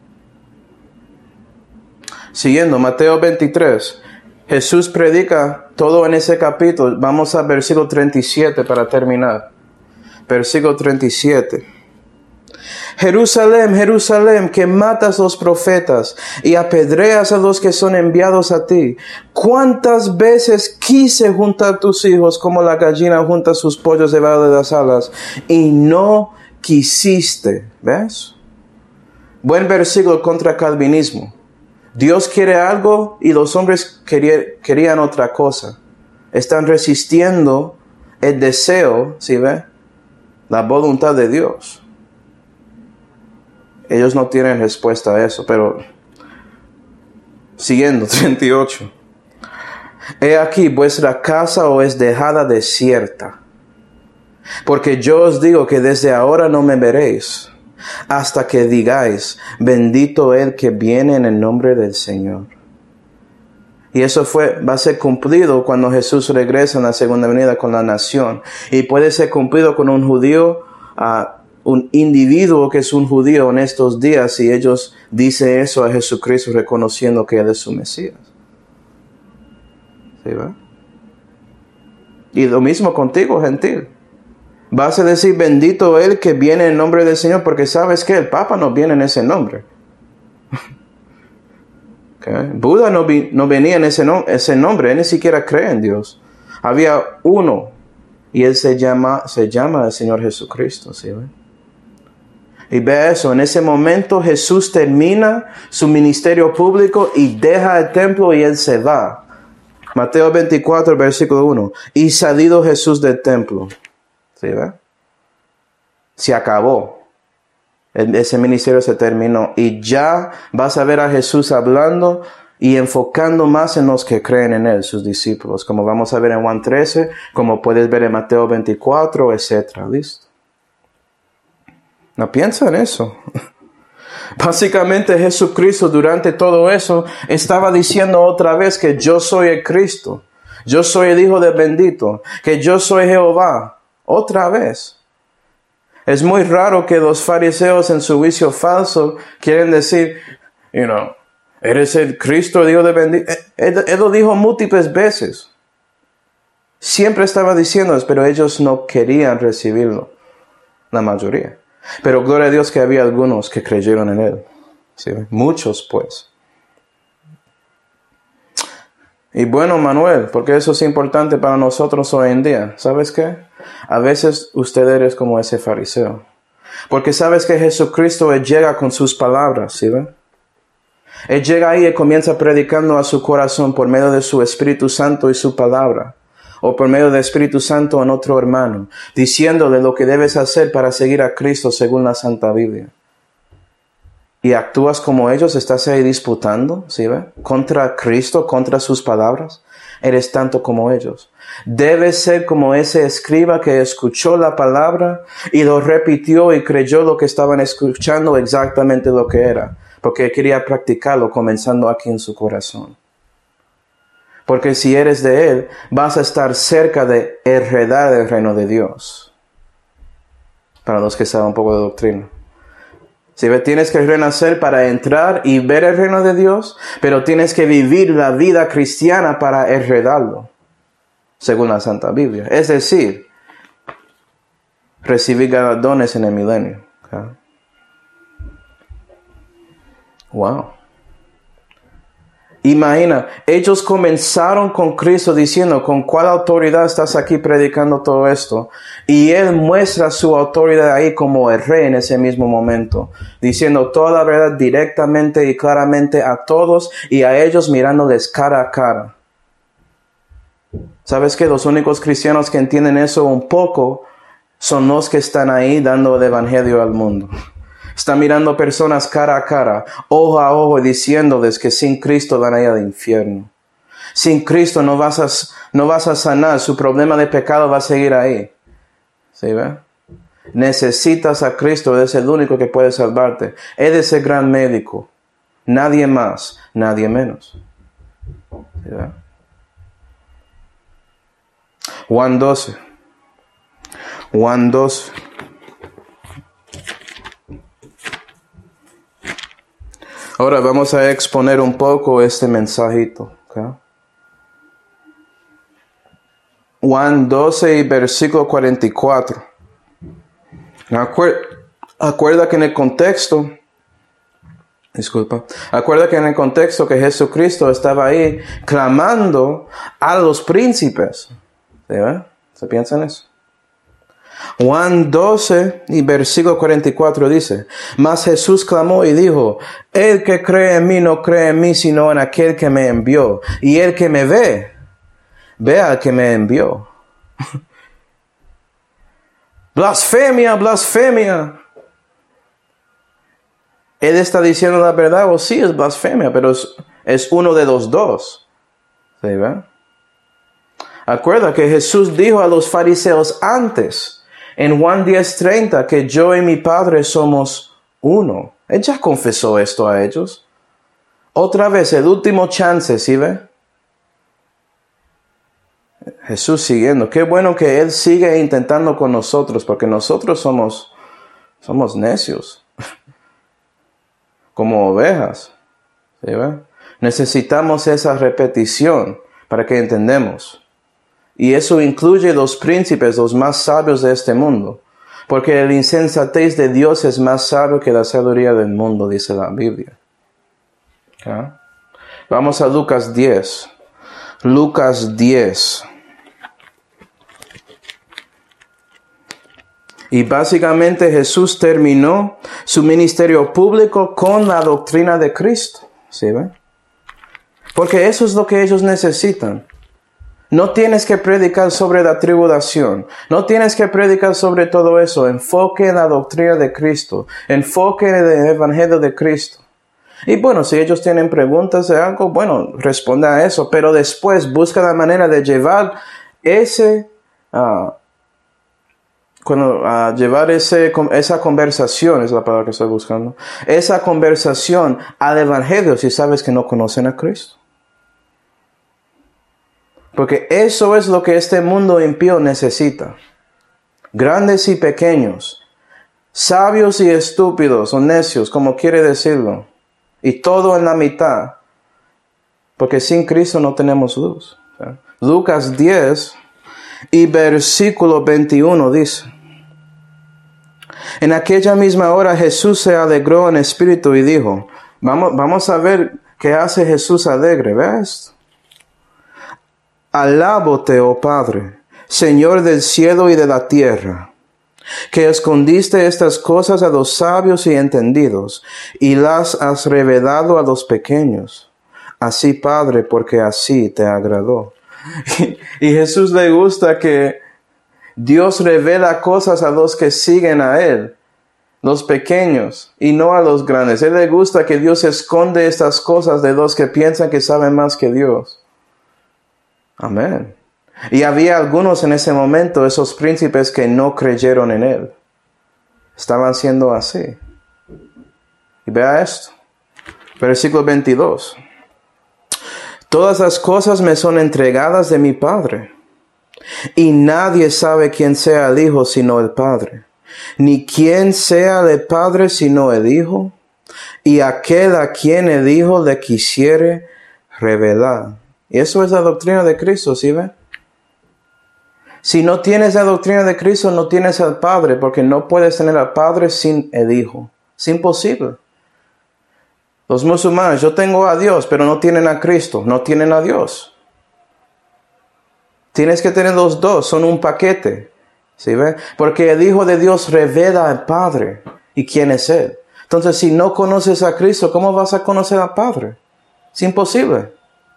Siguiendo, Mateo veintitrés. Jesús predica todo en ese capítulo. Vamos a versículo treinta y siete para terminar. Versículo treinta y siete. Jerusalén, Jerusalén, que matas los profetas y apedreas a los que son enviados a ti. ¿Cuántas veces quise juntar tus hijos como la gallina junta sus pollos debajo de las alas y no quisiste? ¿Ves? Buen versículo contra calvinismo. Dios quiere algo y los hombres querían otra cosa. Están resistiendo el deseo, ¿sí ve? La voluntad de Dios. Ellos no tienen respuesta a eso, pero siguiendo, treinta y ocho. He aquí, vuestra casa os es dejada desierta, porque yo os digo que desde ahora no me veréis, hasta que digáis, bendito el que viene en el nombre del Señor. Y eso fue, va a ser cumplido cuando Jesús regresa en la segunda venida con la nación. Y puede ser cumplido con un judío, uh, un individuo que es un judío en estos días, y ellos dicen eso a Jesucristo reconociendo que Él es su Mesías. ¿Sí va? Y lo mismo contigo, gentil. Vas a decir, bendito Él que viene en nombre del Señor, porque sabes que el Papa no viene en ese nombre. Okay. Buda no, vi, no venía en ese, no, ese nombre, Él ni siquiera cree en Dios. Había uno, y Él se llama, se llama el Señor Jesucristo, ¿sí ve? Y ve eso, en ese momento Jesús termina su ministerio público y deja el templo y Él se va. Mateo veinticuatro, versículo uno. Y salido Jesús del templo. ¿Sí ve? Se acabó. Ese ministerio se terminó. Y ya vas a ver a Jesús hablando y enfocando más en los que creen en Él, sus discípulos. Como vamos a ver en Juan trece, como puedes ver en Mateo veinticuatro, etcétera. ¿Listo? No piensa en eso. Básicamente Jesucristo durante todo eso estaba diciendo otra vez que yo soy el Cristo. Yo soy el Hijo del Bendito. Que yo soy Jehová. Otra vez. Es muy raro que los fariseos en su juicio falso quieren decir, you know, eres el Cristo, el Hijo del Bendito. Él, él lo dijo múltiples veces. Siempre estaba diciendo eso, pero ellos no querían recibirlo. La mayoría. Pero gloria a Dios que había algunos que creyeron en Él. ¿Sí? Muchos pues. Y bueno, Manuel, porque eso es importante para nosotros hoy en día. ¿Sabes qué? A veces usted eres como ese fariseo. Porque sabes que Jesucristo Él llega con sus palabras, ¿sí ven? Él llega ahí y comienza predicando a su corazón por medio de su Espíritu Santo y su palabra. O por medio del Espíritu Santo en otro hermano, diciéndole lo que debes hacer para seguir a Cristo según la Santa Biblia. Y actúas como ellos, estás ahí disputando, ¿sí ve? Contra Cristo, contra sus palabras. eres tanto como ellos. Debes ser como ese escriba que escuchó la palabra y lo repitió y creyó lo que estaban escuchando exactamente lo que era, porque quería practicarlo comenzando aquí en su corazón. Porque si eres de Él, vas a estar cerca de heredar el reino de Dios. Para los que saben un poco de doctrina. Si ves, tienes que renacer para entrar y ver el reino de Dios, pero tienes que vivir la vida cristiana para heredarlo, según la Santa Biblia. Es decir, recibir galardones en el milenio. ¿Okay? Wow. Imagina, ellos comenzaron con Cristo diciendo, ¿con cuál autoridad estás aquí predicando todo esto? Y Él muestra su autoridad ahí como el rey en ese mismo momento, diciendo toda la verdad directamente y claramente a todos y a ellos mirándoles cara a cara. ¿Sabes qué? Los únicos cristianos que entienden eso un poco son los que están ahí dando el evangelio al mundo. Está mirando personas cara a cara, ojo a ojo, y diciéndoles que sin Cristo van a ir al infierno. Sin Cristo no vas a, no vas a sanar, su problema de pecado va a seguir ahí. ¿Sí ve? Necesitas a Cristo, Él es el único que puede salvarte. Él es el gran médico. Nadie más, nadie menos. ¿Sí ve? Juan doce. Juan doce. Ahora vamos a exponer un poco este mensajito. ¿Okay? Juan doce y versículo cuarenta y cuatro. Acuer- acuerda que en el contexto, disculpa, acuerda que en el contexto que Jesucristo estaba ahí clamando a los príncipes. ¿Sí, ve? ¿Se piensa en eso? Juan doce y versículo cuarenta y cuatro dice, mas Jesús clamó y dijo, el que cree en mí no cree en mí sino en aquel que me envió, y el que me ve, ve al que me envió. Blasfemia, blasfemia. Él está diciendo la verdad, o sí es blasfemia, pero es, es uno de los dos. ¿Sí, ve? Acuerda que Jesús dijo a los fariseos antes, en Juan diez treinta, que yo y mi Padre somos uno. Él ya confesó esto a ellos. Otra vez, el último chance, ¿sí ve? Jesús siguiendo. Qué bueno que Él sigue intentando con nosotros, porque nosotros somos, somos necios. Como ovejas. ¿Sí ve? Necesitamos esa repetición para que entendamos. Y eso incluye los príncipes, los más sabios de este mundo. Porque el insensatez de Dios es más sabio que la sabiduría del mundo, dice la Biblia. ¿Okay? Vamos a Lucas diez. Lucas diez. Y básicamente Jesús terminó su ministerio público con la doctrina de Cristo. ¿Sí ven? Porque eso es lo que ellos necesitan. No tienes que predicar sobre la tribulación. No tienes que predicar sobre todo eso. Enfoque en la doctrina de Cristo. Enfoque en el evangelio de Cristo. Y bueno, si ellos tienen preguntas de algo, bueno, responda a eso. Pero después busca la manera de llevar ese, uh, cuando, uh, llevar ese, esa conversación, es la palabra que estoy buscando, esa conversación al evangelio si sabes que no conocen a Cristo. Porque eso es lo que este mundo impío necesita. Grandes y pequeños, sabios y estúpidos o necios, como quiere decirlo. Y todo en la mitad. Porque sin Cristo no tenemos luz. ¿Sí? Lucas diez y versículo veintiuno dice. En aquella misma hora Jesús se alegró en espíritu y dijo, vamos, vamos a ver qué hace Jesús alegre. ¿Ves? Alábote, oh Padre, Señor del cielo y de la tierra, que escondiste estas cosas a los sabios y entendidos, y las has revelado a los pequeños. Así, Padre, porque así te agradó. Y, y Jesús le gusta que Dios revela cosas a los que siguen a Él, los pequeños, y no a los grandes. A Él le gusta que Dios esconde estas cosas de los que piensan que saben más que Dios. Amén. Y había algunos en ese momento, esos príncipes, que no creyeron en él. Estaban siendo así. Y vea esto. Versículo veintidós. Todas las cosas me son entregadas de mi Padre. Y nadie sabe quién sea el Hijo sino el Padre. Ni quién sea el Padre sino el Hijo. Y aquel a quien el Hijo le quisiere revelar. Y eso es la doctrina de Cristo, ¿sí ve? Si no tienes la doctrina de Cristo, no tienes al Padre, porque no puedes tener al Padre sin el Hijo. Es imposible. Los musulmanes, yo tengo a Dios, pero no tienen a Cristo, no tienen a Dios. Tienes que tener los dos, son un paquete. ¿Sí ve? Porque el Hijo de Dios revela al Padre y quién es Él. Entonces, si no conoces a Cristo, ¿cómo vas a conocer al Padre? Es imposible.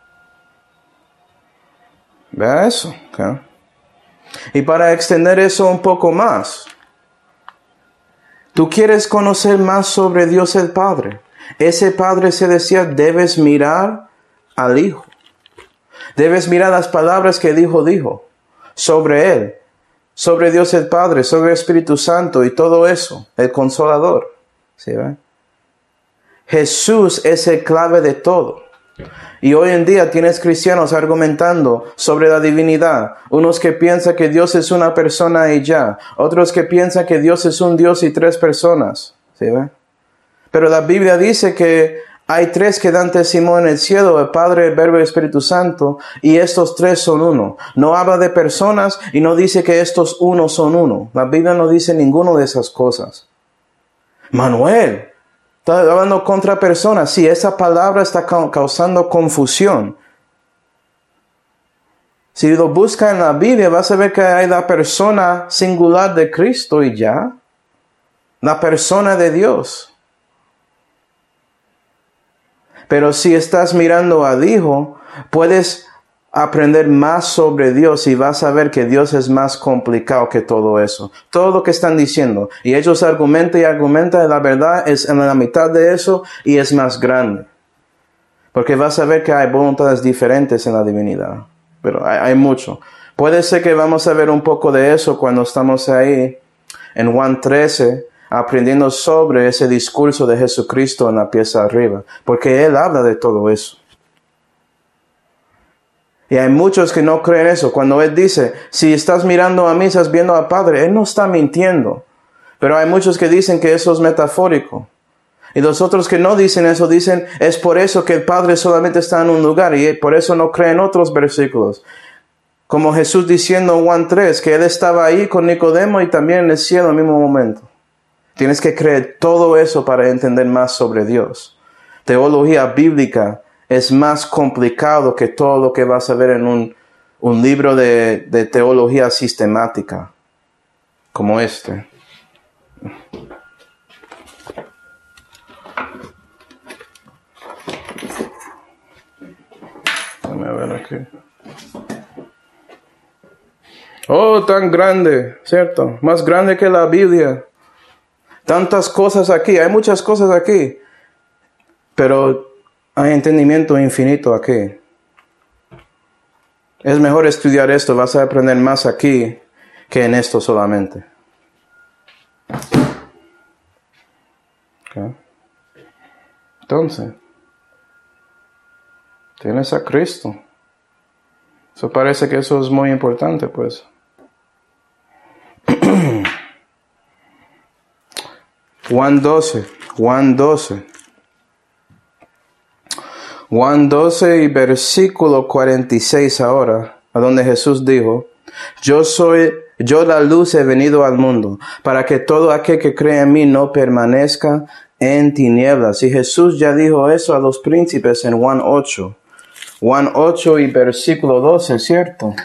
Vea eso. ¿Okay? Y para extender eso un poco más, tú quieres conocer más sobre Dios el Padre. Ese Padre se decía, debes mirar al Hijo. Debes mirar las palabras que el Hijo dijo sobre Él, sobre Dios el Padre, sobre el Espíritu Santo y todo eso, el Consolador. ¿Sí ve? Jesús es el clave de todo. Y hoy en día tienes cristianos argumentando sobre la divinidad. Unos que piensan que Dios es una persona y ya. Otros que piensan que Dios es un Dios y tres personas. ¿Sí ve? Pero la Biblia dice que hay tres que dan testimonio en el cielo, el Padre, el Verbo y el Espíritu Santo, y estos tres son uno. No habla de personas y no dice que estos uno son uno. La Biblia no dice ninguno de esas cosas. Manuel, está hablando contra personas. Sí, esa palabra está causando confusión. Si lo busca en la Biblia, vas a ver que hay la persona singular de Cristo y ya. La persona de Dios. Pero si estás mirando al Hijo, puedes aprender más sobre Dios y vas a ver que Dios es más complicado que todo eso. Todo lo que están diciendo. Y ellos argumentan y argumentan, y la verdad es en la mitad de eso y es más grande. Porque vas a ver que hay voluntades diferentes en la divinidad. Pero hay, hay mucho. Puede ser que vamos a ver un poco de eso cuando estamos ahí en Juan trece, aprendiendo sobre ese discurso de Jesucristo en la pieza arriba. Porque Él habla de todo eso. Y hay muchos que no creen eso. Cuando Él dice, si estás mirando a mí, estás viendo al Padre, Él no está mintiendo. Pero hay muchos que dicen que eso es metafórico. Y los otros que no dicen eso, dicen, es por eso que el Padre solamente está en un lugar. Y por eso no creen otros versículos. Como Jesús diciendo en Juan tres, que Él estaba ahí con Nicodemo y también en el cielo al mismo momento. Tienes que creer todo eso para entender más sobre Dios. Teología bíblica es más complicado que todo lo que vas a ver en un, un libro de, de teología sistemática, como este. Déjame ver aquí. Oh, tan grande, ¿cierto? Más grande que la Biblia. Tantas cosas aquí, hay muchas cosas aquí, pero hay entendimiento infinito aquí. Es mejor estudiar esto, vas a aprender más aquí que en esto solamente. Okay. Entonces, tienes a Cristo. Eso parece que eso es muy importante, pues. Juan doce, Juan doce. Juan doce y versículo cuarenta y seis ahora, a donde Jesús dijo, yo soy, yo la luz he venido al mundo, para que todo aquel que cree en mí no permanezca en tinieblas. Y Jesús ya dijo eso a los príncipes en Juan ocho. Juan ocho y versículo doce, ¿cierto?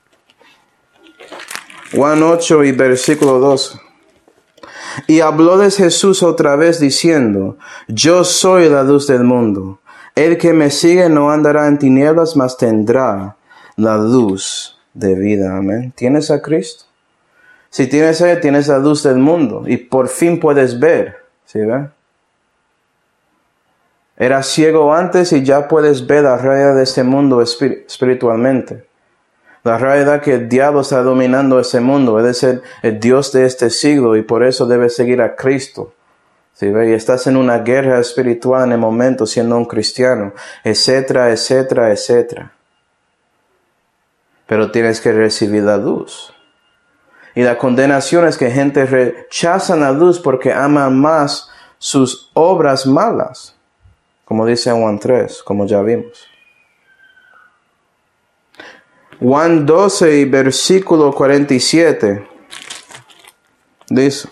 Juan ocho y versículo doce. Y hablóles Jesús otra vez diciendo, yo soy la luz del mundo. El que me sigue no andará en tinieblas, mas tendrá la luz de vida. Amén. ¿Tienes a Cristo? Si tienes a Él, tienes la luz del mundo. Y por fin puedes ver. ¿Sí ve? Eras ciego antes y ya puedes ver la realidad de este mundo espiritualmente. La realidad que el diablo está dominando ese mundo. Él es el, el Dios de este siglo y por eso debes seguir a Cristo. ¿Sí ve? Y estás en una guerra espiritual en el momento siendo un cristiano, etcétera, etcétera, etcétera. Pero tienes que recibir la luz. Y la condenación es que gente rechaza la luz porque aman más sus obras malas. Como dice Juan tres, como ya vimos. Juan doce y versículo cuarenta y siete dice: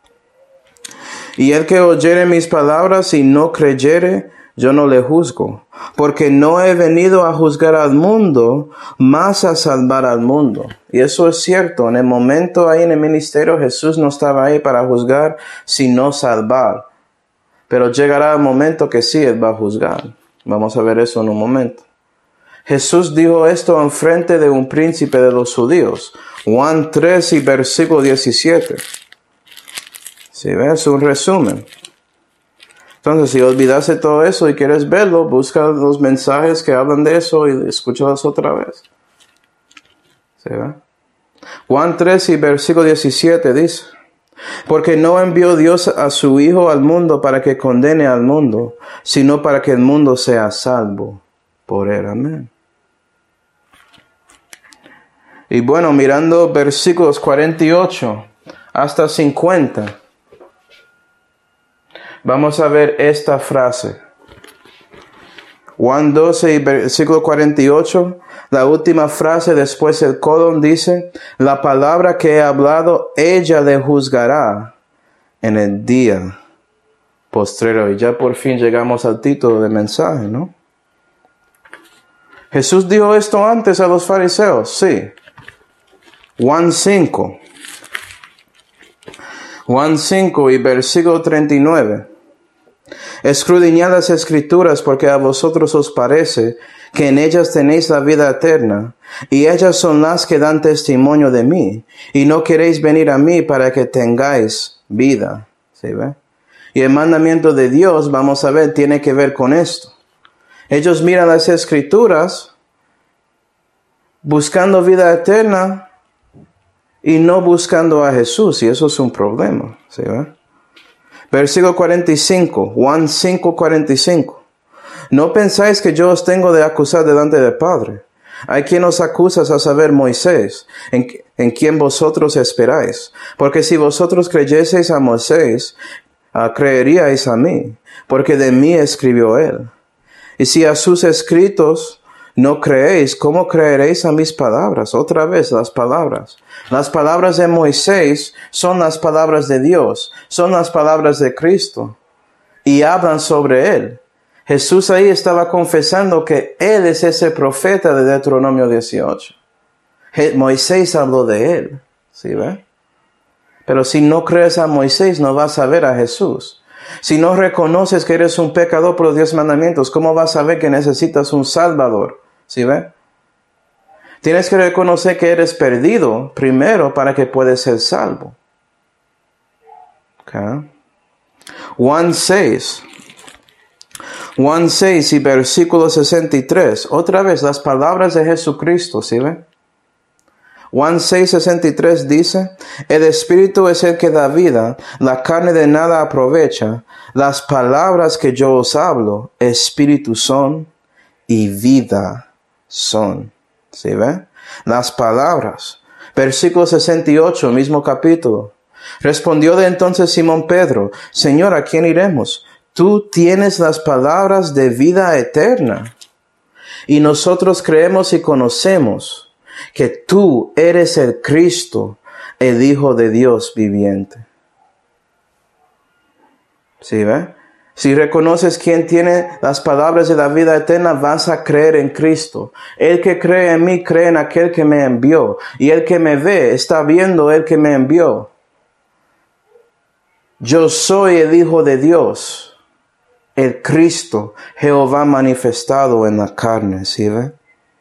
Y el que oyere mis palabras y no creyere, yo no le juzgo, porque no he venido a juzgar al mundo, mas a salvar al mundo. Y eso es cierto. En el momento ahí en el ministerio, Jesús no estaba ahí para juzgar, sino salvar. Pero llegará el momento que sí, Él va a juzgar. Vamos a ver eso en un momento. Jesús dijo esto en frente de un príncipe de los judíos. Juan tres y versículo diecisiete. Si ves, un resumen. Entonces, si olvidaste todo eso y quieres verlo, busca los mensajes que hablan de eso y escúchalos otra vez. ¿Sí ve? Juan tres y versículo diecisiete dice: Porque no envió Dios a su Hijo al mundo para que condene al mundo, sino para que el mundo sea salvo por él. Amén. Y bueno, mirando versículos cuarenta y ocho hasta cincuenta, vamos a ver esta frase. Juan doce y versículo cuarenta y ocho, la última frase después del colon dice: La palabra que he hablado, ella le juzgará en el día postrero. Y ya por fin llegamos al título del mensaje, ¿no? Jesús dijo esto antes a los fariseos, sí. Juan cinco. Juan cinco y versículo treinta y nueve. Escudriñad las escrituras, porque a vosotros os parece que en ellas tenéis la vida eterna, y ellas son las que dan testimonio de mí, y no queréis venir a mí para que tengáis vida. ¿Sí ve? Y el mandamiento de Dios, vamos a ver, tiene que ver con esto. Ellos miran las escrituras buscando vida eterna y no buscando a Jesús, y eso es un problema. ¿Sí ve? Versículo cuarenta y cinco, Juan cinco, cuarenta y cinco. No pensáis que yo os tengo de acusar delante del Padre. Hay quien os acusa, a saber, Moisés, en, en quien vosotros esperáis. Porque si vosotros creyeseis a Moisés, uh, creeríais a mí, porque de mí escribió él. Y si a sus escritos no creéis, ¿cómo creeréis a mis palabras? Otra vez, las palabras. Las palabras de Moisés son las palabras de Dios, son las palabras de Cristo, y hablan sobre él. Jesús ahí estaba confesando que él es ese profeta de Deuteronomio dieciocho. Moisés habló de él, ¿sí ve? Pero si no crees a Moisés, no vas a ver a Jesús. Si no reconoces que eres un pecador por los diez mandamientos, ¿cómo vas a ver que necesitas un Salvador? ¿Sí ve? Tienes que reconocer que eres perdido primero para que puedas ser salvo. Okay. Juan seis. Juan seis y versículo sesenta y tres. Otra vez las palabras de Jesucristo, ¿sí ve? Juan seis, sesenta y tres dice: El Espíritu es el que da vida, la carne de nada aprovecha. Las palabras que yo os hablo, Espíritu son y vida son. ¿Sí ve? Las palabras. Versículo sesenta y ocho, mismo capítulo. Respondió de entonces Simón Pedro: Señor, ¿a quién iremos? Tú tienes las palabras de vida eterna. Y nosotros creemos y conocemos que tú eres el Cristo, el Hijo de Dios viviente. ¿Sí ve? Si reconoces quién tiene las palabras de la vida eterna, vas a creer en Cristo. El que cree en mí, cree en aquel que me envió. Y el que me ve, está viendo el que me envió. Yo soy el Hijo de Dios, el Cristo, Jehová manifestado en la carne. ¿Sí ve?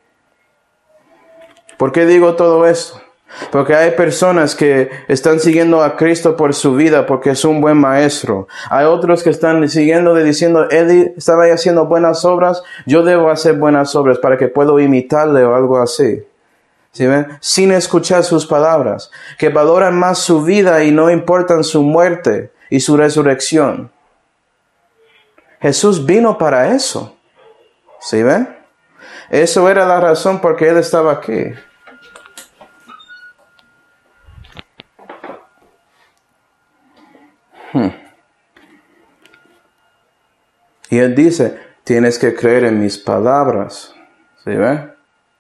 ¿Por qué digo todo esto? Porque hay personas que están siguiendo a Cristo por su vida porque es un buen maestro. Hay otros que están siguiéndole diciendo: Él estaba ahí haciendo buenas obras, yo debo hacer buenas obras para que pueda imitarle o algo así. ¿Sí ven? Sin escuchar sus palabras, que valoran más su vida y no importan su muerte y su resurrección. Jesús vino para eso. ¿Sí ven? Eso era la razón por qué Él estaba aquí. Hmm. Y Él dice, tienes que creer en mis palabras. ¿Sí ven?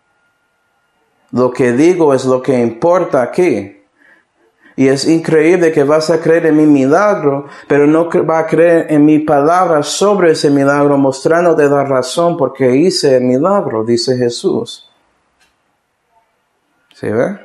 Lo que digo es lo que importa aquí. Y es increíble que vas a creer en mi milagro, pero no va a creer en mi palabra sobre ese milagro, mostrándote la razón por qué hice el milagro, dice Jesús. ¿Sí ve?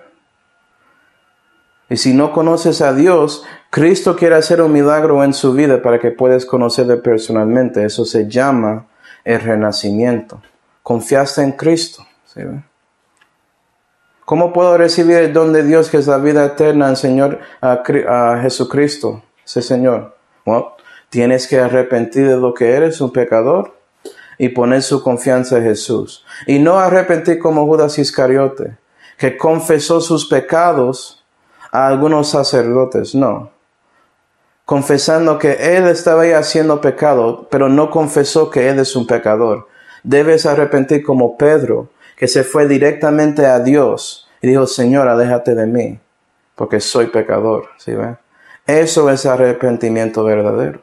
Y si no conoces a Dios, Cristo quiere hacer un milagro en su vida para que puedas conocerle personalmente. Eso se llama el renacimiento. Confiaste en Cristo. ¿Sí ve? ¿Cómo puedo recibir el don de Dios que es la vida eterna en Señor a, a Jesucristo, ese Señor? Bueno, tienes que arrepentir de lo que eres, un pecador, y poner su confianza en Jesús. Y no arrepentir como Judas Iscariote, que confesó sus pecados a algunos sacerdotes, no. Confesando que él estaba ahí haciendo pecado, pero no confesó que él es un pecador. Debes arrepentir como Pedro, que se fue directamente a Dios y dijo, Señor, aléjate de mí, porque soy pecador. ¿Sí ven? Eso es arrepentimiento verdadero.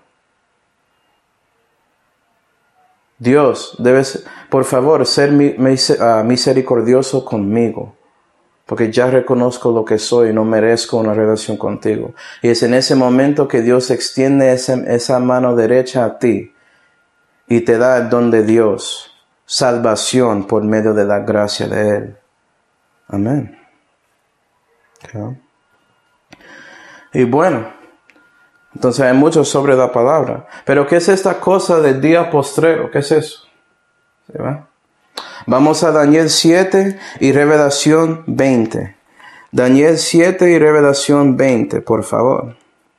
Dios, debes, por favor, ser misericordioso conmigo, porque ya reconozco lo que soy y no merezco una relación contigo. Y es en ese momento que Dios extiende esa, esa mano derecha a ti y te da el don de Dios. Salvación por medio de la gracia de Él. Amén. Okay. Y bueno, entonces hay mucho sobre la palabra. Pero ¿qué es esta cosa del día postrero? ¿Qué es eso? ¿Sí va? Vamos a Daniel siete y Revelación veinte. Daniel siete y Revelación veinte, por favor.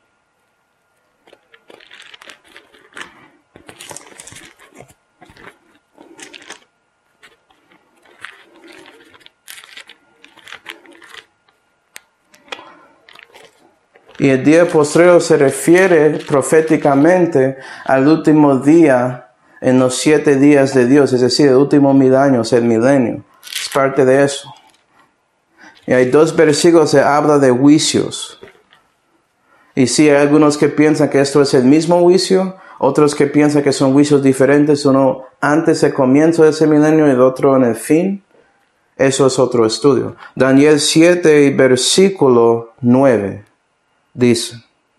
Y el día postrero se refiere proféticamente al último día en los siete días de Dios, es decir, el último mil años, el milenio. Es parte de eso. Y hay dos versículos que habla de juicios. Y sí, hay algunos que piensan que esto es el mismo juicio, otros que piensan que son juicios diferentes, uno antes del comienzo de ese milenio y el otro en el fin. Eso es otro estudio. Daniel siete y versículo nueve. Dice,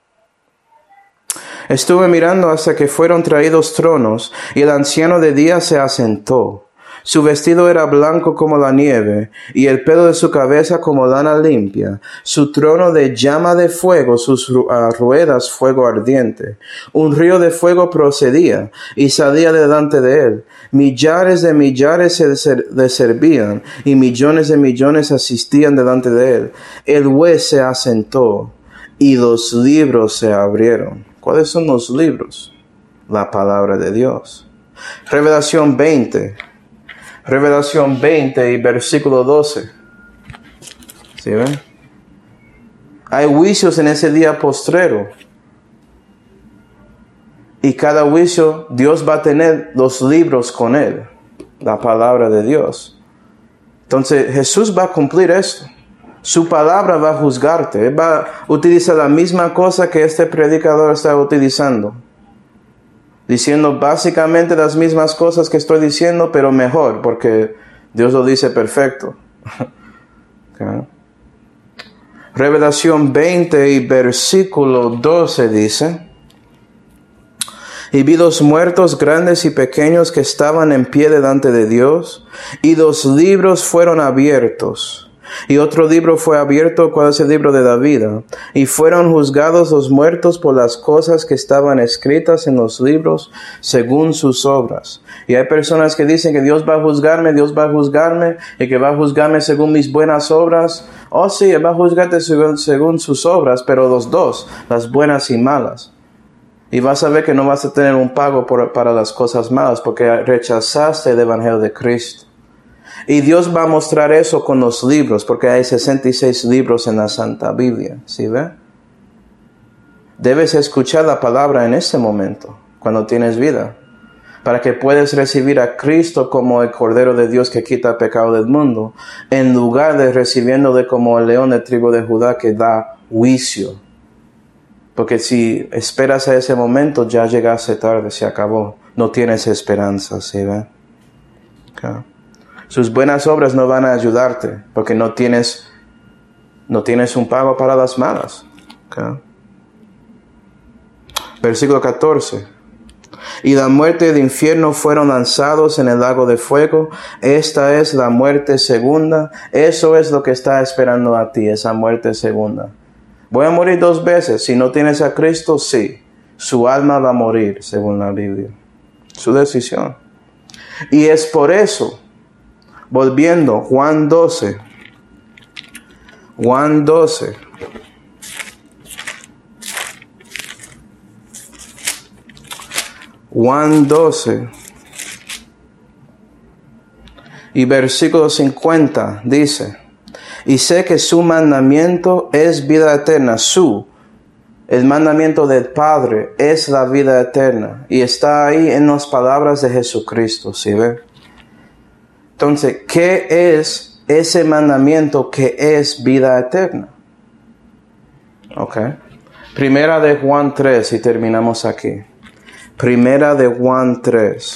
estuve mirando hasta que fueron traídos tronos, y el anciano de día se asentó. Su vestido era blanco como la nieve, y el pelo de su cabeza como lana limpia. Su trono de llama de fuego, sus ruedas fuego ardiente. Un río de fuego procedía, y salía delante de él. Millares de millares se le servían, y millones de millones asistían delante de él. El juez se asentó, y los libros se abrieron. ¿Cuáles son los libros? La palabra de Dios. Revelación veinte. Revelación veinte y versículo doce. ¿Sí ven? Hay juicios en ese día postrero. Y cada juicio Dios va a tener los libros con él. La palabra de Dios. Entonces Jesús va a cumplir esto. Su palabra va a juzgarte. Él va a utilizar la misma cosa que este predicador está utilizando. Diciendo básicamente las mismas cosas que estoy diciendo, pero mejor, porque Dios lo dice perfecto. Okay. Revelación veinte y versículo doce dice, y vi dos muertos grandes y pequeños que estaban en pie delante de Dios, y dos libros fueron abiertos. Y otro libro fue abierto, ¿cuál es el libro de la vida? Y fueron juzgados los muertos por las cosas que estaban escritas en los libros según sus obras. Y hay personas que dicen que Dios va a juzgarme, Dios va a juzgarme, y que va a juzgarme según mis buenas obras. Oh sí, Él va a juzgarte según, según sus obras, pero los dos, las buenas y malas. Y vas a ver que no vas a tener un pago por, para las cosas malas, porque rechazaste el Evangelio de Cristo. Y Dios va a mostrar eso con los libros, porque hay sesenta y seis libros en la Santa Biblia, ¿sí ve? Debes escuchar la palabra en ese momento, cuando tienes vida, para que puedas recibir a Cristo como el Cordero de Dios que quita el pecado del mundo, en lugar de recibiéndole como el león de tribu de Judá que da juicio. Porque si esperas a ese momento, ya llegaste tarde, se acabó. No tienes esperanza, ¿sí ve? Okay. Sus buenas obras no van a ayudarte, porque no tienes, no tienes un pago para las malas. Okay. Versículo catorce. Y la muerte y el infierno fueron lanzados en el lago de fuego. Esta es la muerte segunda. Eso es lo que está esperando a ti, esa muerte segunda. Voy a morir dos veces. Si no tienes a Cristo, sí. Su alma va a morir, según la Biblia. Su decisión. Y es por eso, volviendo, Juan doce. Juan doce. Juan doce. Y versículo cincuenta dice: y sé que su mandamiento es vida eterna. Su, el mandamiento del Padre es la vida eterna. Y está ahí en las palabras de Jesucristo, ¿sí ve? Entonces, ¿qué es ese mandamiento que es vida eterna? Ok. Primera de Juan tres y terminamos aquí. Primera de Juan tres.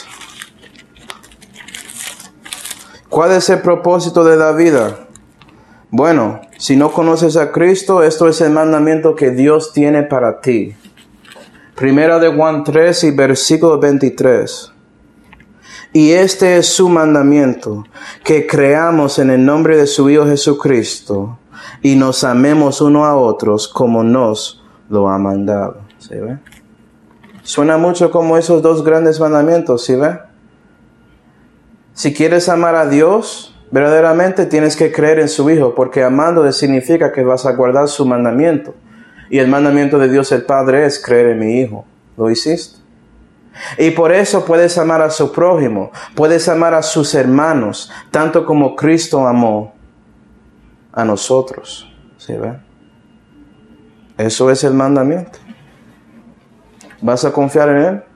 ¿Cuál es el propósito de la vida? Bueno, si no conoces a Cristo, esto es el mandamiento que Dios tiene para ti. Primera de Juan tres y versículo veintitrés. Y este es su mandamiento, que creamos en el nombre de su Hijo Jesucristo y nos amemos uno a otros como nos lo ha mandado. ¿Sí ve? Suena mucho como esos dos grandes mandamientos, ¿sí ve? Si quieres amar a Dios, verdaderamente tienes que creer en su Hijo, porque amándole significa que vas a guardar su mandamiento. Y el mandamiento de Dios el Padre es creer en mi Hijo. ¿Lo hiciste? Y por eso puedes amar a su prójimo, puedes amar a sus hermanos, tanto como Cristo amó a nosotros. ¿Sí ve? Eso es el mandamiento. ¿Vas a confiar en Él?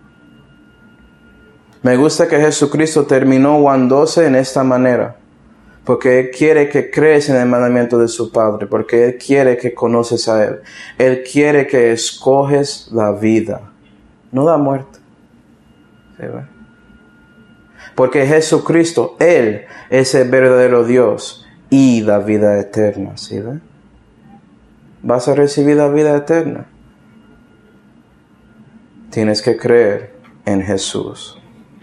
Me gusta que Jesucristo terminó Juan doce en esta manera. Porque Él quiere que crees en el mandamiento de su Padre. Porque Él quiere que conoces a Él. Él quiere que escoges la vida, no la muerte. ¿Sí ve? Porque Jesucristo, Él es el verdadero Dios y la vida eterna. ¿Sí ve? Vas a recibir la vida eterna. Tienes que creer en Jesús.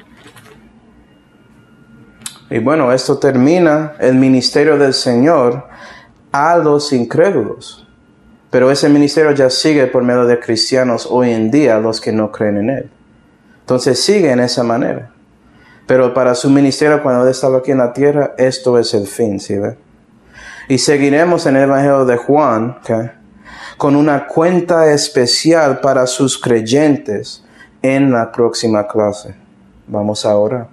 Y bueno, esto termina el ministerio del Señor a los incrédulos. Pero ese ministerio ya sigue por medio de cristianos hoy en día, los que no creen en Él. Entonces sigue en esa manera. Pero para su ministerio, cuando Él estaba aquí en la tierra, esto es el fin, ¿sí ve? Y seguiremos en el Evangelio de Juan, ¿okay?, con una cuenta especial para sus creyentes en la próxima clase. Vamos a orar.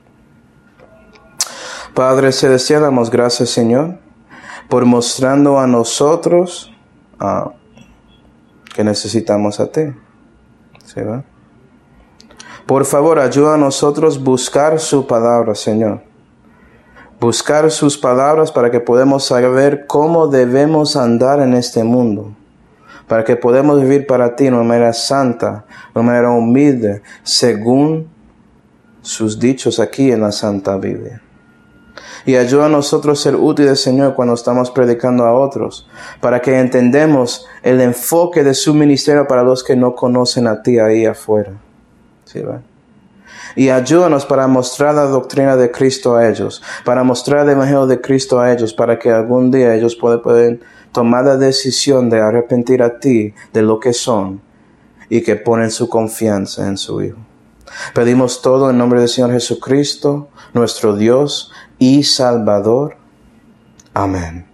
Padre Celestial, damos gracias, Señor, por mostrando a nosotros uh, que necesitamos a ti. ¿Sí va? Por favor, ayuda a nosotros a buscar su palabra, Señor. Buscar sus palabras para que podamos saber cómo debemos andar en este mundo. Para que podamos vivir para ti de una manera santa, de una manera humilde, según sus dichos aquí en la Santa Biblia. Y ayuda a nosotros a ser útiles, Señor, cuando estamos predicando a otros, para que entendamos el enfoque de su ministerio para los que no conocen a ti ahí afuera. ¿Sí va? Y ayúdanos para mostrar la doctrina de Cristo a ellos, para mostrar el Evangelio de Cristo a ellos, para que algún día ellos puedan, puedan tomar la decisión de arrepentir a ti de lo que son y que ponen su confianza en su Hijo. Pedimos todo en nombre del Señor Jesucristo, nuestro Dios y Salvador. Amén.